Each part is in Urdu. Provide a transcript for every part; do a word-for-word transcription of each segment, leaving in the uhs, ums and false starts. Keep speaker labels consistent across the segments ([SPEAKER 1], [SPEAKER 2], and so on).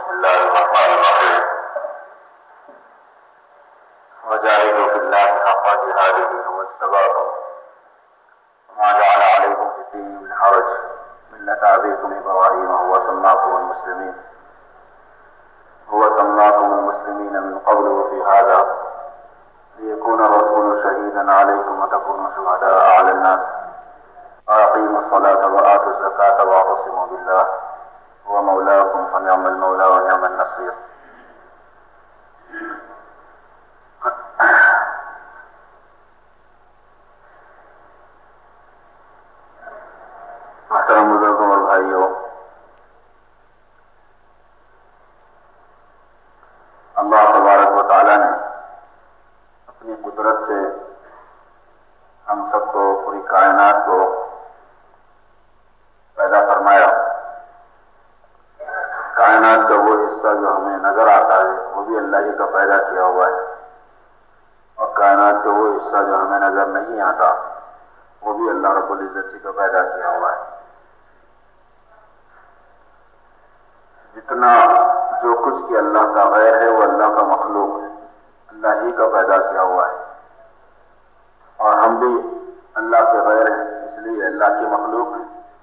[SPEAKER 1] الله الرحمن الرحيم وجاهدوا في الله حق جهاده هو اجتباكم وما جعل عليكم في الدين من حرج ملة أبيكم إبراهيم هو سماكم المسلمين هو سماكم المسلمين من قبل وفي هذا ليكون الرسول شهيدا عليكم وتكونوا شهداء على الناس وأقيموا الصلاة وآتوا الزكاة واعتصموا بالله هو مولاكم فنعم المولى ونعم النصير. محترم بزرگوں اور بھائیوں، اللہ تبارک و تعالی نے اپنی قدرت سے ہم سب کو، پوری کائنات کو پیدا فرمایا۔ کائنات کا وہ حصہ جو ہمیں نظر آتا ہے وہ بھی اللہ ہی کا پیدا کیا ہوا ہے، اور کائنات کا وہ حصہ جو ہمیں نظر نہیں آتا وہ بھی اللہ رب العزت ہی کا پیدا کیا ہوا ہے۔ جتنا جو کچھ کہ اللہ کا غیر ہے وہ اللہ کا مخلوق ہے، اللہ ہی کا پیدا کیا ہوا ہے، اور ہم بھی اللہ کے غیر ہیں، اس لیے اللہ کی مخلوق ہیں۔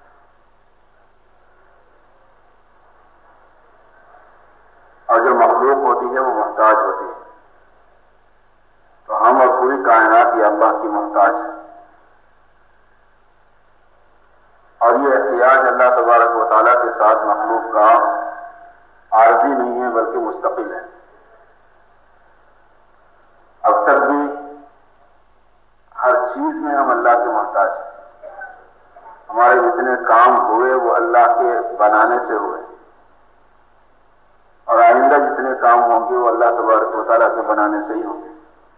[SPEAKER 1] اور جو مخلوق ہوتی ہے وہ محتاج ہوتی ہے، تو ہم اور پوری کائنات یہ اللہ کی محتاج ہے، اور یہ احتیاج اللہ تبارک و تعالیٰ کے ساتھ مخلوق کا عارضی نہیں ہے بلکہ مستقل ہے۔ اب تک بھی ہر چیز میں ہم اللہ کے محتاج ہیں، ہمارے جتنے کام ہوئے وہ اللہ کے بنانے سے ہوئے، اور آئندہ جتنے کام ہوں گے وہ اللہ تبارک و تعالیٰ کے بنانے سے ہی ہوں گے۔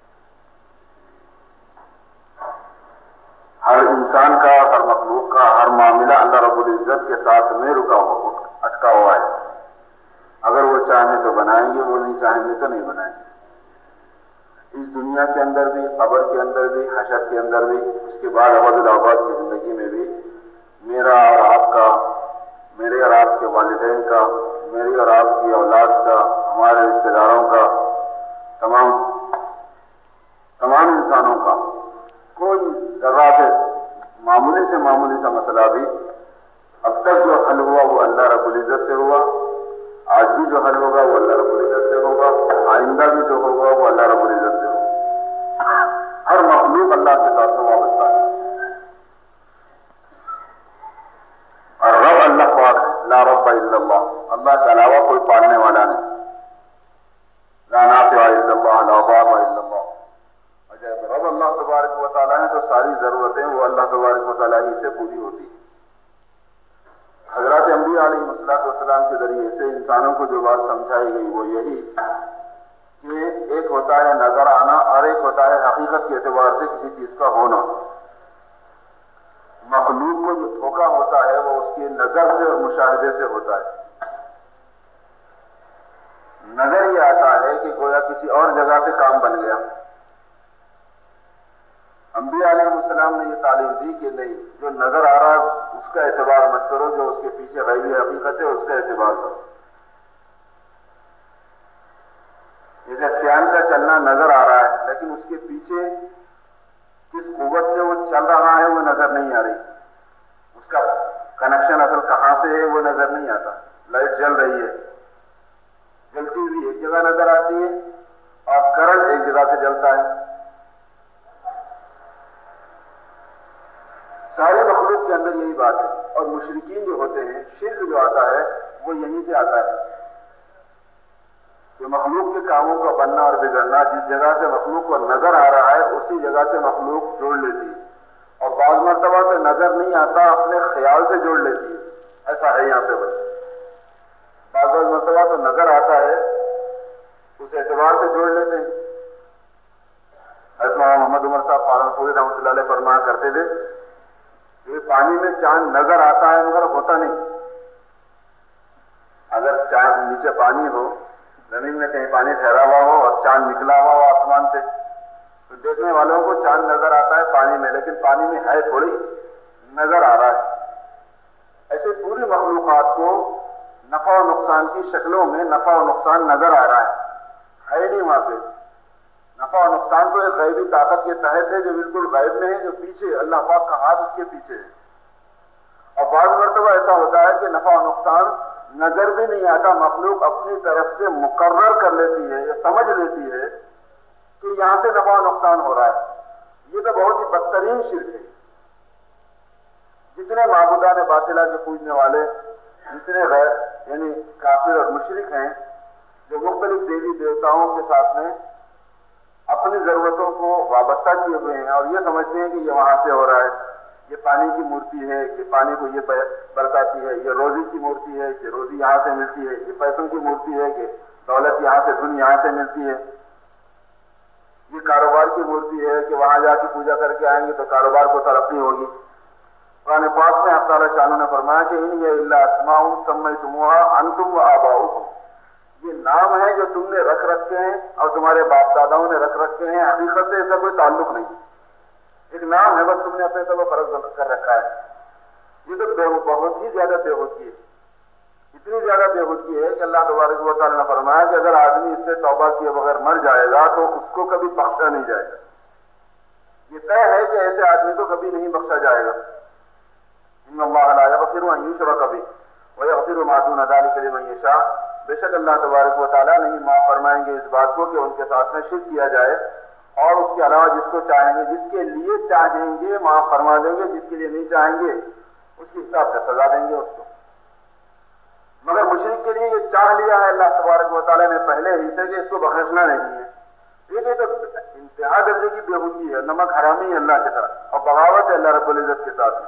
[SPEAKER 1] ہر انسان کا، ہر مخلوق کا، ہر معاملہ اللہ رب العزت کے ساتھ میں رکا ہوا اٹکا ہوا ہے۔ اگر وہ چاہیں تو بنائیں گے، وہ نہیں چاہیں گے تو نہیں بنائیں گے۔ اس دنیا کے اندر بھی، قبر کے اندر بھی، حشر کے اندر بھی، اس کے بعد ابد الآباد کی زندگی میں بھی میرا اور آپ کا، میرے اور آپ کے والدین کا، میری اور آپ کی اولاد کا، ہمارے رشتہ داروں کا، تمام تمام انسانوں کا کوئی ذرا سے معمولی سے معمولی سا مسئلہ بھی اب تک جو حل ہوا وہ اللہ رب العزت سے ہوا، آج بھی جو حل ہوگا وہ اللہ رب العزت سے ہوگا، آئندہ بھی جو ہوگا وہ اللہ رب العزت سے ہوگا۔ ہر مخلوق اللہ کے ساتھ وابستہ ہے، اور رب اللہ پاک ہے، لا رب الا اللہ، اللہ کے علاوہ کوئی پالنے والا نہیں، لا نافع الا اللہ، لا ضار الا اللہ۔ اور جب رب اللہ تبارک و تعالیٰ ہے تو ساری ضرورتیں وہ اللہ تبارک و تعالیٰ ہی سے پوری ہوتی ہیں۔ حضرات انبیاء علیہ الصلوۃ والسلام کے ذریعے سے انسانوں کو جو بات سمجھائی گئی وہ یہی کہ ایک ہوتا ہے نظر آنا اور ایک ہوتا ہے حقیقت کے اعتبار سے کسی چیز کا ہونا۔ مخلوق کو جو دھوکہ ہوتا ہے وہ اس کی نظر سے اور مشاہدے سے ہوتا ہے۔ نظر یہ آتا ہے کہ گویا کسی اور جگہ سے کام بن گیا۔ انبیاء علیہ السلام نے یہ تعلیم دی کہ نہیں، جو نظر آ رہا ہے اس کا اعتبار مت کرو، جو اس کے پیچھے غیبی حقیقت ہے اس کا اعتبار کرو۔ جیسے فیان کا چلنا نظر آ رہا ہے لیکن اس کے پیچھے کس قوت سے وہ چل رہا ہے وہ نظر نہیں آ رہی، اس کا کنیکشن اصل کہاں سے ہے وہ نظر نہیں آتا۔ لائٹ جل رہی ہے، جلتی ہوئی ایک جگہ نظر آتی ہے اور کرنٹ ایک جگہ سے جلتا ہے۔ سارے مخلوق کے اندر یہی بات ہے، اور مشرکین جو ہوتے ہیں، شرک جو آتا ہے وہ یہیں سے آتا ہے کہ مخلوق کے کاموں کا بننا اور بگڑنا، جس جگہ سے مخلوق کو نظر آ رہا ہے اسی جگہ سے مخلوق جوڑ لیتی ہے، اور بعض مرتبہ تو نظر نہیں آتا اپنے خیال سے جوڑ لیتی ہے۔ ایسا ہے یہاں پہ بس، بعض بعض مرتبہ تو نظر آتا ہے اس اعتبار سے جوڑ لیتے ہیں۔ حضرت محمد عمر صاحب پالنپوری رحمۃ اللہ علیہ فرمایا کرتے تھے کہ پانی میں چاند نظر آتا ہے مگر ہوتا نہیں۔ اگر چاند نیچے پانی ہو، زمین میں کہیں پانی ٹھہرا ہوا ہو اور چاند نکلا ہوا ہو آسمان سے، تو دیکھنے والوں کو چاند نظر آتا ہے پانی میں، لیکن پانی میں ہے تھوڑی، نظر آ رہا ہے۔ ایسے پوری مخلوقات کو نفع و نقصان کی شکلوں میں نفع و نقصان نظر آ رہا ہے ہے نہیں وہاں پہ. نفع و نقصان تو ایک غیبی طاقت کے تحت ہے جو بالکل غیب میں ہے, جو پیچھے اللہ پاک کا ہاتھ اس کے پیچھے ہے. اور بعض مرتبہ ایسا ہوتا ہے کہ نفع و نقصان نظر بھی نہیں آتا, مخلوق اپنی طرف سے مقرر کر لیتی ہے یا سمجھ لیتی ہے کہ یہاں سے نفع و نقصان ہو رہا ہے. یہ تو بہت ہی بدترین شرک ہے. جتنے معبودان باطلہ کے پوجنے والے, جتنے غیر یعنی کافر اور مشرک ہیں جو مختلف دیوی دیوتاؤں کے ساتھ میں اپنی ضرورتوں کو وابستہ کیے ہوئے ہیں اور یہ سمجھتے ہیں کہ یہ وہاں سے ہو رہا ہے, یہ پانی کی مورتی ہے کہ پانی کو یہ برساتی ہے, یہ روزی کی مورتی ہے کہ روزی یہاں سے ملتی ہے, یہ پیسوں کی مورتی ہے کہ دولت یہاں سے دھن یہاں سے ملتی ہے, یہ کاروبار کی مورتی ہے کہ وہاں جا کے پوجا کر کے آئیں گے تو کاروبار کو ترقی ہوگی. قرآن پاک میں اللہ تعالیٰ شانہ نے فرمایا کہ ان یہ اللہ اسماء سمیتموہا انتم و آباؤکم, یہ نام ہے جو تم نے رکھ رکھے ہیں اور تمہارے باپ داداؤں نے رکھ رکھے ہیں, حقیقت سے ایسا کوئی تعلق نہیں, ایک نام ہے بس تم نے اپنے سب کو فرض کر رکھا ہے. یہ تو بہت ہی زیادہ بے ہوتی ہے, اتنی زیادہ بے ہوتی ہے کہ اللہ تبارک و تعالیٰ نے فرمایا کہ اگر آدمی اس سے توبہ کیے بغیر مر جائے گا تو اس کو کبھی بخشا نہیں جائے گا. یہ طے ہے کہ ایسے آدمی کو کبھی نہیں بخشا جائے گا. ان اللہ لا یغفر ان یشرک بہ ویغفر ما دون ذلک لمن یشاء, بے شک اللہ تبارک و تعالیٰ نہیں معاف فرمائیں گے اس بات کو کہ ان کے ساتھ میں شرک کیا جائے, اور اس کے علاوہ جس کو چاہیں گے, جس کے لیے چاہیں گے معاف فرما دیں گے, جس کے لیے نہیں چاہیں گے اس کے حساب سے سزا دیں گے اس کو. مگر مشرک کے لیے یہ چاہ لیا ہے اللہ تبارک و تعالیٰ نے پہلے ہی سے کہ اس کو بخشنا نہیں ہے. یہ تو انتہا درجے کی بےہودگی ہے, نمک حرامی ہے اللہ کے ساتھ اور بغاوت ہے اللہ رب العزت کے ساتھ.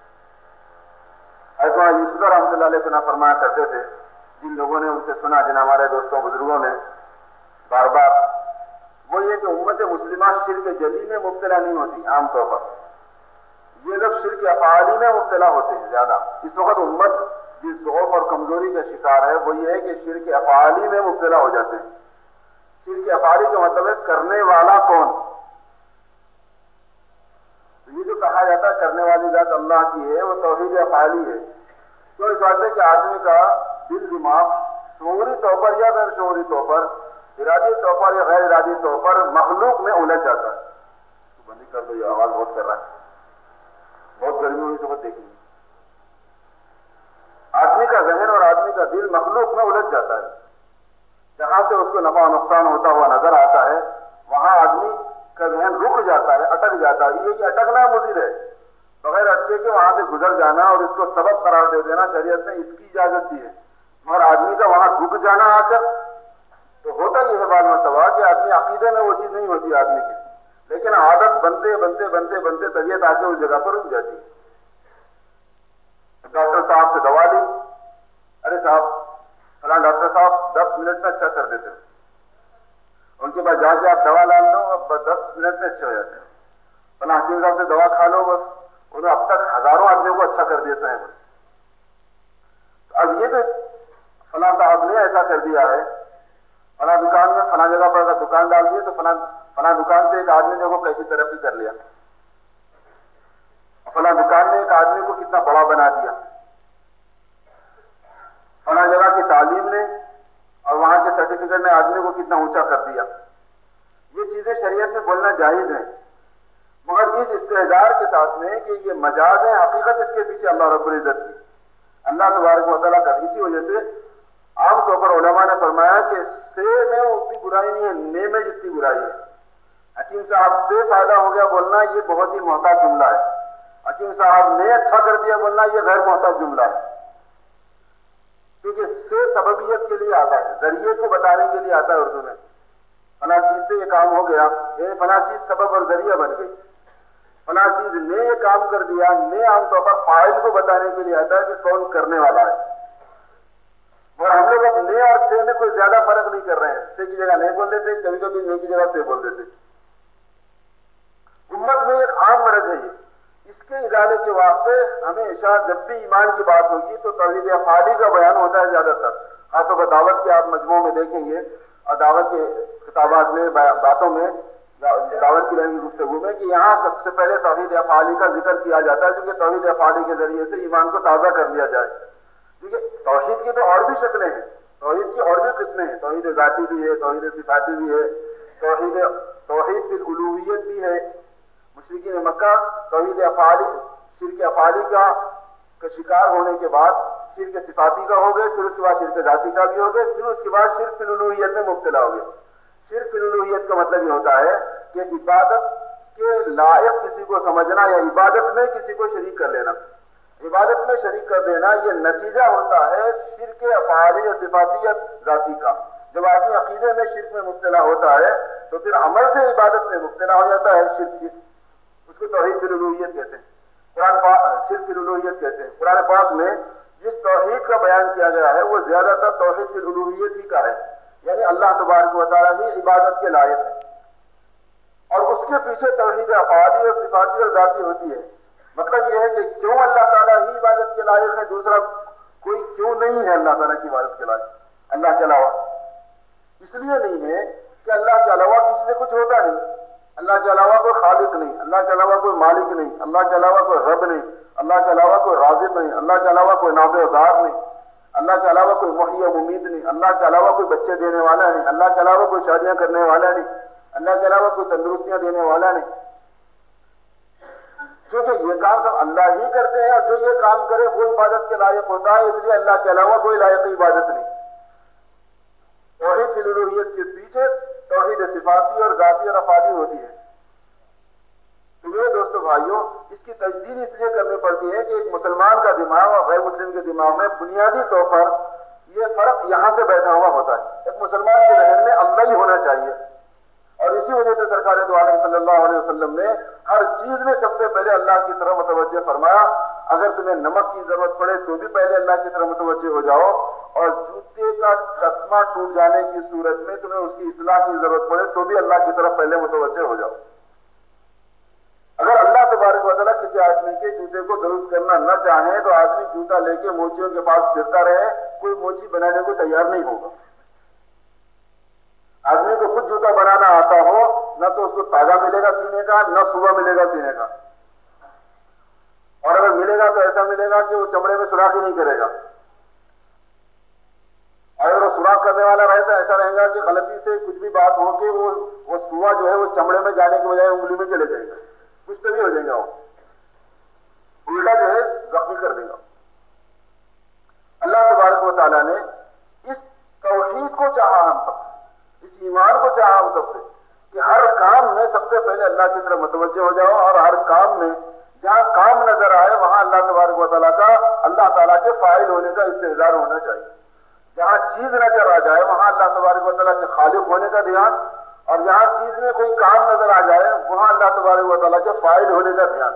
[SPEAKER 1] ایسا یوسف رحمۃ اللہ علیہ سنا فرمایا کرتے تھے, جن لوگوں نے ان سے سنا, جن ہمارے دوستوں بزرگوں نے بار بار, وہ یہ کہ امت مسلمہ شرک جلی میں مبتلا نہیں ہوتی عام طور پر, یہ لوگ شرک افعالی میں مبتلا ہوتے ہیں زیادہ. اس وقت امت جس ضعف اور کمزوری کا شکار ہے وہ یہ ہے کہ شرک افعالی میں مبتلا ہو جاتے ہیں. شرک افعالی کا مطلب ہے کرنے والا کون. یہ جو کہا جاتا ہے کرنے والی ذات اللہ کی ہے وہ توحید افعالی ہے. تو اس بات ہے کہ آدمی کا دل دماغ شعوری طور پر یا غیر شعوری طور پر, ارادی طور پر یا غیر ارادی طور پر مخلوق میں الجھ جاتا ہے. بندی کر دو, یہ آواز بہت کر رہا ہے, بہت گرمی ہوئی تو دیکھیں گے. آدمی کا ذہن اور آدمی کا دل مخلوق میں الجھ جاتا ہے. جہاں سے اس کو نفع و نقصان ہوتا ہوا نظر آتا ہے وہاں آدمی کا ذہن رک جاتا ہے, اٹک جاتا ہے. یہ کہ اٹکنا مضر ہے, بغیر اٹکے کے وہاں سے گزر جانا اور اس کو سبب قرار دے دینا شریعت نے اس کی اجازت دی ہے. مگر آدمی کا وہاں رک جانا آ کر تو ہوتا یہ ہے بعض مرتبہ کہ آدمی عقیدے میں وہ چیز نہیں ہوتی آدمی کی, لیکن عادت بنتے بنتے بنتے بنتے طبیعت آ کے اس جگہ پر رک جاتی ہے. ڈاکٹر صاحب سے دوا لی, ارے صاحب فلاں ڈاکٹر صاحب دس منٹ میں اچھا کر دیتے, ان کے بعد جا کے آپ دوا لا لو اب دس منٹ میں اچھے ہو جاتے ہیں. فلاں حکیم صاحب سے دوا کھا لو, بس انہوں اب تک ہزاروں آدمیوں کو اچھا کر دیتے ہیں. اب یہ تو فلاں صاحب نے ایسا کر دیا ہے, فلاں دکان میں فلاں جگہ پر اگر دکان ڈال دیے تو فلاں فلاں دکان سے ایک آدمی نے وہ کیسی ترقی کر لیا, فلاں دکان نے ایک آدمی کو کتنا بڑا بنا دیا, فلاں جگہ کی تعلیم نے اور وہاں کے سرٹیفکیٹ نے آدمی کو کتنا اونچا کر دیا. یہ چیزیں شریعت میں بولنا جائز ہیں, مگر اس استحضار کے ساتھ میں کہ یہ مجاز ہے, حقیقت اس کے پیچھے اللہ رب العزت کی, اللہ تبارک و تعالیٰ کا. اسی وجہ سے عام طور پر علماء نے فرمایا کہ سے میں اتنی برائی نہیں ہے, نے میں جتنی برائی ہے. حکیم صاحب سے فائدہ ہو گیا بولنا یہ بہت ہی محتاط جملہ ہے, حکیم صاحب نے اچھا کر دیا بولنا یہ غیر محتاط جملہ ہے. کیونکہ سے سببیت کے لیے آتا ہے, ذریعے کو بتانے کے لیے آتا ہے اردو میں. فلاں چیز سے یہ کام ہو گیا, یہ فلاں چیز سبب اور ذریعہ بن گئی. فلاں چیز نے یہ کام کر دیا, نے عام طور پر فاعل کو بتانے کے لیے آتا ہے کہ کون کرنے والا ہے. اور ہم لوگ اب نے اور سے میں کوئی زیادہ فرق نہیں کر رہے ہیں, سے کی جگہ نہیں بول دیتے, کبھی کبھی نے کی جگہ سے بول دیتے. امت میں ایک عام مرض ہے یہ. اس کے ازالے کے واسطے ہمیشہ جب بھی ایمان کی بات ہوگی تو توحید افعالی کا بیان ہوتا ہے زیادہ تر. خاص طور پر دعوت کے آپ مجموعوں میں دیکھیں گے اور دعوت کے خطابات میں باتوں میں دعوت کی رنگی گفتگو میں کہ یہاں سب سے پہلے توحید افعالی کا ذکر کیا جاتا ہے, کیونکہ توحید افعالی کے ذریعے سے ایمان کو تازہ کر لیا جائے. کیونکہ توحید کی تو اور بھی شکلیں ہیں، توحید کی اور بھی قسمیں ہیں، توحید ذاتی بھی ہے، توحید صفاتی بھی ہے، توحید توحید فی الالوہیت بھی ہے۔ مشرکین مکہ توحید افعالی شرک افعالی کا کا شکار ہونے کے بعد شرک صفاتی کا ہو گئے، پھر اس کے بعد شرک ذاتی کا بھی ہو گئے، پھر اس کے بعد شرک فی الالوہیت میں مبتلا ہو گئے۔ شرک فی الالوہیت کا مطلب یہ ہوتا ہے کہ عبادت کے لائق کسی کو سمجھنا یا عبادت میں کسی کو شریک کر لینا۔ عبادت میں شریک کر دینا یہ نتیجہ ہوتا ہے شرک افعالی یا صفاتیت ذاتی کا۔ جب آدمی عقیدے میں شرک میں مبتلا ہوتا ہے تو پھر عمل سے عبادت میں مبتلا ہو جاتا ہے، شرک کی، اس کو توحید فی الالوہیت کہتے ہیں، قرآن پاک شرک فی الالوہیت کہتے ہیں۔ قرآن پاک میں جس توحید کا بیان کیا گیا ہے وہ زیادہ تر توحید فی الالوہیت ہی کا ہے، یعنی اللہ تبارک و تعالیٰ ہی عبادت کے لائق ہے، اور اس کے پیچھے توحید افعالی اور صفاتی اور ذاتی ہوتی ہے۔ مطلب یہ ہے کہ کیوں اللہ تعالیٰ ہی عبادت کے لائق ہے، دوسرا کوئی کیوں نہیں ہے اللہ تعالیٰ کی عبادت کے لائق اللہ کے علاوہ؟ اس لیے نہیں ہے کہ اللہ کے علاوہ کسی سے کچھ ہوتا نہیں، اللہ کے علاوہ کوئی خالق نہیں، اللہ کے علاوہ کوئی مالک نہیں، اللہ کے علاوہ کوئی رب نہیں، اللہ کے علاوہ کوئی رازق نہیں، اللہ کے علاوہ کوئی نافع و ضار نہیں، اللہ کے علاوہ کوئی محیی و ممیت نہیں، اللہ کے علاوہ کوئی بچے دینے والا نہیں، اللہ کے علاوہ کوئی شادیاں کرنے والا نہیں، اللہ کے علاوہ کوئی تندرستیاں دینے والا نہیں، کیونکہ یہ کام سب اللہ ہی کرتے ہیں، اور جو یہ کام کرے وہ عبادت کے لائق ہوتا ہے، اس لیے اللہ کے علاوہ کوئی لائق عبادت نہیں۔ توحید فی الالوہیت کے پیچھے توحید صفاتی اور ذاتی اور افعالی ہوتی ہے۔ تو میرے دوستو بھائیوں، اس کی تجدید اس لیے کرنی پڑتی ہے کہ ایک مسلمان کا دماغ اور غیر مسلم کے دماغ میں بنیادی طور پر یہ فرق یہاں سے بیٹھا ہوا ہوتا ہے۔ ایک مسلمان کے ذہن میں اللہ ہی ہونا چاہیے، اور اسی وجہ سے سرکار دو عالم صلی اللہ علیہ وسلم نے ہر چیز میں سب سے پہلے اللہ کی طرف متوجہ فرمایا۔ اگر تمہیں نمک کی ضرورت پڑے تو بھی پہلے اللہ کی طرف متوجہ ہو جاؤ، اور جوتے کا تسمہ ٹوٹ جانے کی صورت میں تمہیں اس کی اصلاح کی ضرورت پڑے تو بھی اللہ کی طرف پہلے متوجہ ہو جاؤ۔ اگر اللہ تبارک و تعالیٰ کسی آدمی کے جوتے کو درست کرنا نہ چاہے تو آدمی جوتا لے کے موچیوں کے پاس پھرتا رہے، کوئی موچی بنانے کو تیار نہیں ہوگا۔ آدمی کو خود جوتا بنانا آتا ہو، نہ تو اس کو تاگا ملے گا سینے کا، نہ صوبہ ملے گا سینے کا، اور اگر ملے گا تو ایسا ملے گا کہ وہ چمڑے میں سوراخ ہی نہیں کرے گا، اور اگر وہ سوراخ کرنے والا رہے تو ایسا رہے گا کہ غلطی سے کچھ بھی بات ہو کے وہ وہ سوا جو ہے وہ چمڑے میں جانے کے بجائے انگلی میں چلے جائے گا، کچھ تو بھی ہو جائے گا، وہ الٹا جو ہے زخمی کر دے گا۔ اللہ تبارک و تعالیٰ نے اس توحید کو چاہا ہم سب سے، اس ایمان کو چاہا ہم سب سے کہ ہر کام میں سب سے پہلے اللہ کی طرف متوجہ ہو جاؤ، اور ہر کام میں جہاں کام نظر آئے وہاں اللہ تبارک و تعالیٰ کا اللہ تعالیٰ کے فاعل ہونے کا استحضار ہونا چاہیے، جہاں چیز نظر آ جائے وہاں اللہ تبارک و تعالیٰ کے خالق ہونے کا دھیان، اور جہاں چیز میں کوئی کام نظر آ جائے وہاں اللہ تبارک و تعالیٰ کے فاعل ہونے کا دھیان۔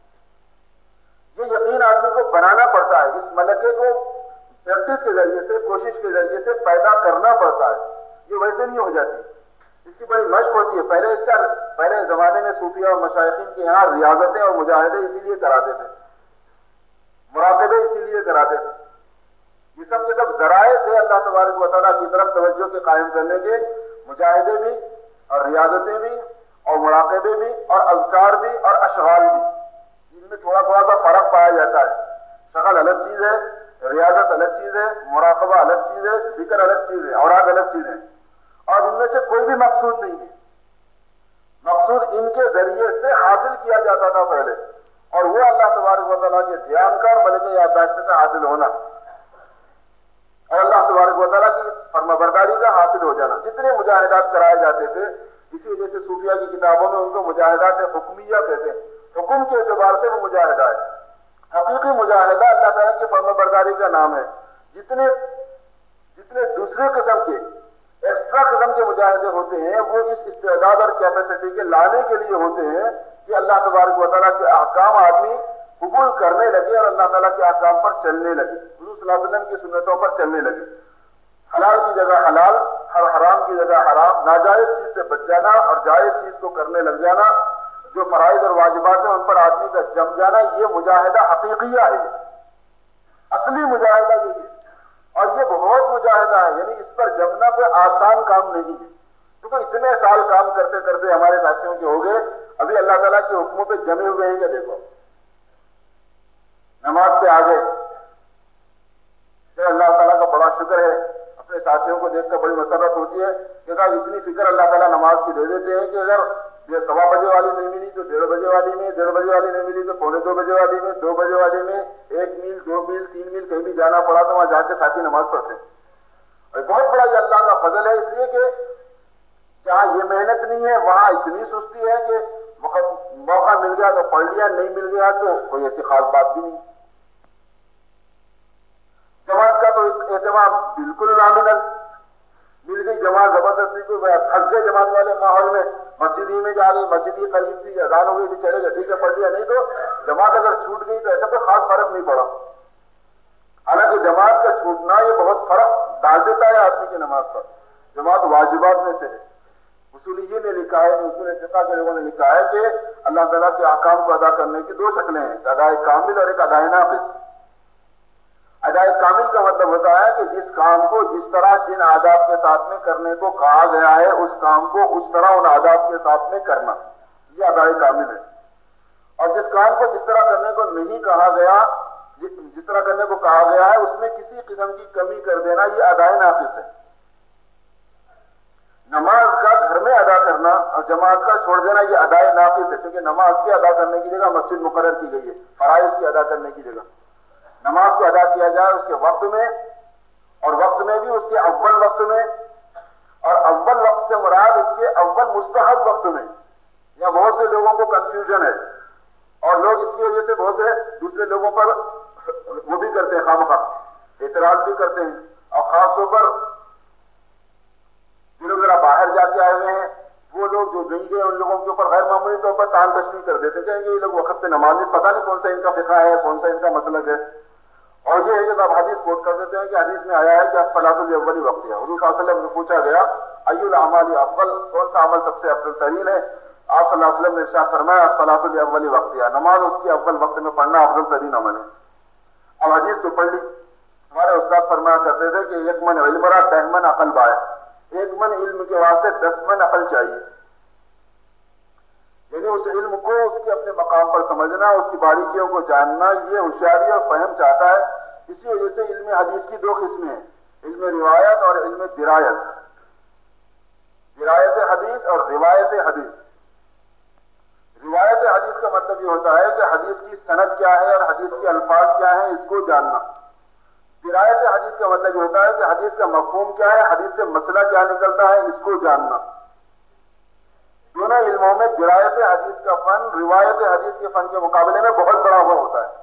[SPEAKER 1] یہ یقین آدمی کو بنانا پڑتا ہے، اس ملکے کو پریکٹس کے ذریعے سے، کوشش کے ذریعے سے پیدا کرنا پڑتا ہے، یہ ویسے نہیں ہو جاتی، اس کی بڑی مشق ہوتی ہے۔ پہلے اس کا پہلے زمانے میں صوفیہ اور مشائخین کے یہاں ریاضتیں اور مجاہدے اسی لیے کراتے تھے، مراقبے اسی لیے کراتے تھے، یہ سب کے سب ذرائع تھے اللہ تبارک و تعالیٰ کی طرف توجہ کے قائم کرنے کے، مجاہدے بھی اور ریاضتیں بھی اور مراقبے بھی اور اذکار بھی اور اشغال بھی، ان میں تھوڑا تھوڑا سا فرق پایا جاتا ہے۔ شغل الگ چیز ہے، ریاضت الگ چیز ہے، مراقبہ الگ چیز ہے، ذکر الگ چیز ہے، اوراد الگ چیز ہے، اور ان میں سے کوئی بھی مقصود نہیں ہے۔ مقصود ان کے ذریعے سے حاصل کیا جاتا تھا پہلے، اور وہ اللہ تبارک و تعالیٰ کے دھیان کا اور ملک یادداشت کا حاصل ہونا، اور اللہ تبارک و تعالیٰ کی فرما برداری کا حاصل ہو جانا۔ جتنے مجاہدات کرائے جاتے تھے، اسی وجہ سے صوفیہ کی کتابوں میں ان کو مجاہدات حکمیہ کہتے ہیں، حکم کے اعتبار سے وہ مجاہدہ ہے۔ حقیقی مجاہدہ اللہ تعالیٰ کی فرما برداری کا نام ہے۔ جتنے جتنے دوسرے قسم کے ایکسٹرا قسم کے مجاہدے ہوتے ہیں وہ اس استعداد اور کیپیسٹی کے لانے کے لیے ہوتے ہیں کہ اللہ تبارک و تعالیٰ کے احکام آدمی قبول کرنے لگے اور اللہ تعالیٰ کے احکام پر چلنے لگے، حضور صلی اللہ علیہ وسلم کی سنتوں پر چلنے لگے، حلال کی جگہ حلال، ہر حرام کی جگہ حرام، ناجائز چیز سے بچ جانا اور جائز چیز کو کرنے لگ جانا، جو فرائض اور واجبات ہیں ان پر آدمی کا جم جانا، یہ مجاہدہ حقیقیہ ہے، اصلی مجاہدہ یہ ہے، اور یہ بہت مجاہدہ ہے، یعنی اس پر جمنا کوئی آسان کام نہیں ہے، کیونکہ اتنے سال کام کرتے کرتے ہمارے ساتھیوں کے ہو گئے، ابھی اللہ تعالیٰ کے حکموں پہ جمے ہوئے ہیں، کہ دیکھو نماز پہ آ گئے، پھر اللہ تعالیٰ کا کو دیکھ کر بڑی مسرت ہوتی ہے کہ صاحب اتنی فکر اللہ تعالیٰ نماز کی دے دیتے ہیں کہ اگر یہ سوا بجے والی نہیں ملی تو ڈیڑھ بجے والی میں، ڈیڑھ بجے والی نہیں ملی تو پونے دو بجے والی میں، دو بجے والی میں ایک میل دو میل تین میل کہیں بھی جانا پڑا تو وہاں جا کے ساتھی نماز پڑھتے ہیں. اور بہت بڑا یہ اللہ کا فضل ہے، اس لیے کہ جہاں یہ محنت نہیں ہے وہاں اتنی سستی ہے کہ موقع مل گیا تو پڑھ لیا، نہیں مل گیا تو کوئی ایسی خاص بات بھی نہیں. جماعت کا تو اہتمام بالکل نامنل، مل گئی جماعت زبردستی کو پھنس گئے جماعت والے ماحول میں، مسجد ہی میں جا گئی، مسجد ہی قریب تھی، اذان ہو گئی تھی، چلے گئے ٹھیک ہے پڑھ لیا، نہیں تو جماعت اگر چھوٹ گئی تو ایسا کوئی خاص فرق نہیں پڑا. حالانکہ جماعت کا چھوٹنا یہ بہت فرق ڈال دیتا ہے آدمی کی نماز پر. جماعت واجبات میں سے ہے. اصولیہ نے لکھا ہے، اصول فقہ کے لوگوں نے لکھا ہے کہ اللہ تعالیٰ کے احکام کو ادا کرنے کی دو شکلیں ہیں، ادائے کامل اور ایک ادائے ناقص. ادائے کامل کا مطلب ہوتا ہے کہ جس کام کو جس طرح جن آداب کے ساتھ میں کرنے کو کہا گیا ہے اس کام کو اس طرح ان آداب کے ساتھ میں کرنا، یہ ادائے کامل ہے. اور جس کام کو جس طرح کرنے کو نہیں کہا گیا، جس طرح کرنے کو کہا گیا ہے اس میں کسی قسم کی کمی کر دینا، یہ ادائے ناقص ہے. نماز کا گھر میں ادا کرنا اور جماعت کا چھوڑ دینا یہ ادائے ناقص ہے، کیونکہ نماز کے ادا کرنے کی جگہ مسجد مقرر کی گئی ہے، فرائض کی ادا کرنے کی جگہ. نماز کو ادا کیا جائے اس کے وقت میں، اور وقت میں بھی اس کے اول وقت میں، اور اول وقت سے مراد اس کے اول مستحب وقت میں. یا بہت سے لوگوں کو کنفیوژن ہے اور لوگ اس کی وجہ سے بہت سے دوسرے لوگوں پر وہ بھی کرتے ہیں، خواہ اعتراض بھی کرتے ہیں. اور خاص طور پر جو لوگ ذرا باہر جا کے آئے ہوئے ہیں وہ لوگ جو نہیں گئے ان لوگوں کے اوپر غیر معمولی طور پر تان تشریح کر دیتے کہیں گے یہ لوگ وقت پہ نماز نہیں، پتہ نہیں کون سا ان کا فقہ ہے، کون سا ان کا مسلک ہے. اور یہ ہے کہ آپ حدیث کوٹ کر دیتے ہیں کہ حدیث میں آیا ہے کہ الصلاۃ الاولی وقت ہے. حضور صلی اللہ علیہ وسلم سے پوچھا گیا ای الاعمال افضل، کون سا عمل سب سے افضل ترین ہے؟ آپ صلی اللہ علیہ وسلم نے ارشاد فرمایا الصلاۃ الاولی وقت ہے، نماز اس کی اول وقت میں پڑھنا افضل ترین عمل ہے. اب حدیث تو پڑھ لی. ہمارے استاد فرمایا کرتے تھے کہ ایک من علم را دہ من عقل بائے، ایک من علم کے واسطے دس من عقل چاہیے. یعنی اس علم کو اس کے اپنے مقام پر سمجھنا، اس کی باریکیوں کو جاننا، یہ ہوشیاری اور فہم چاہتا ہے. اسی وجہ سے علم حدیث کی دو قسمیں ہیں، علم روایت اور علم درایت. درایت حدیث اور روایت حدیث. روایت حدیث کا مطلب یہ ہوتا ہے کہ حدیث کی سند کیا ہے اور حدیث کے الفاظ کیا ہیں اس کو جاننا. درایت حدیث کا مطلب یہ ہوتا ہے کہ حدیث کا مفہوم کیا ہے، حدیث سے مسئلہ کیا نکلتا ہے اس کو جاننا. دونوں علموں میں درایت حدیث کا فن روایت حدیث کے فن کے مقابلے میں بہت بڑا ہوا ہوتا ہے.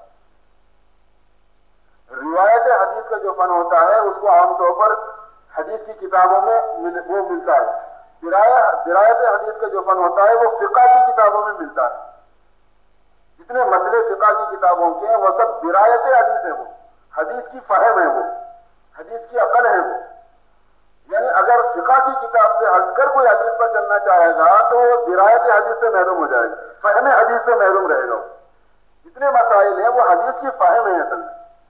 [SPEAKER 1] روایت حدیث کا جو فن ہوتا ہے اس کو عام طور پر حدیث کی کتابوں میں وہ ملتا ہے. درایت حدیث کا جو فن ہوتا ہے وہ فقہ کی کتابوں میں ملتا ہے. جتنے مسئلے فقہ کی کتابوں کے ہیں وہ سب درایت حدیث ہیں، وہ حدیث کی فہم ہے، وہ حدیث کی عقل ہے. وہ یعنی اگر فقہ کی کتاب سے ہٹ کر کوئی حدیث پر چلنا چاہے گا تو وہ درایت حدیث سے محروم ہو جائے گا، فہم حدیث سے محروم رہے گا. جتنے مسائل ہیں وہ حدیث کی فہم ہے اصل میں.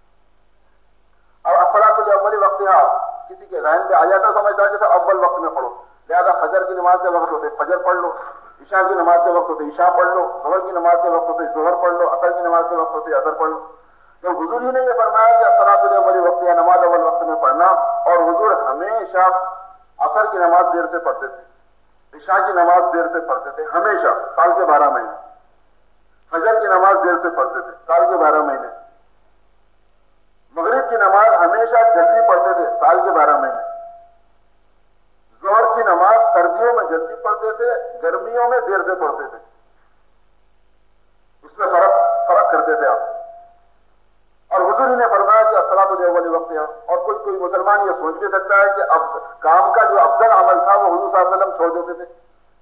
[SPEAKER 1] اب الصلاۃ الاولی وقت ہے، کسی کے ذہن میں آ جاتا سمجھتا کہ اول وقت میں پڑھو، لہٰذا فجر کی نماز کے وقت ہوتے فجر پڑھ لو، عشاء کی نماز کے وقت ہوتے عشاء پڑھ لو، ظہر کی نماز کے وقت ہوتے ظہر پڑھ لو، عصر کی نماز کے وقت ہوتے عصر پڑھ لو. تو حضور ہی نے یہ فرمایا کہ الصلاۃ الاولی وقت ہے، نماز اول وقت میں پڑھنا. اور حضور ہمیشہ عصر کی نماز دیر سے پڑھتے تھے، عشاء کی نماز دیر سے پڑھتے تھے، ہمیشہ سال کے بارہ مہینے. فجر کی نماز دیر سے پڑھتے تھے سال کے بارہ مہینے. مغرب کی نماز ہمیشہ جلدی پڑھتے تھے سال کے بارہ مہینے. ظہر کی نماز سردیوں میں جلدی پڑھتے تھے، گرمیوں میں دیر سے پڑھتے تھے. اس میں فرق فرق کرتے تھے آپ. اور حضور ہی نے فرمایا کہ الصلاۃ الاولی وقت ہے. اور کوئی کوئی مسلمان یہ سوچ بھی سکتا ہے کہ اب کام کا جو افضل عمل تھا وہ حضور صلی اللہ علیہ وسلم چھوڑ دیتے تھے.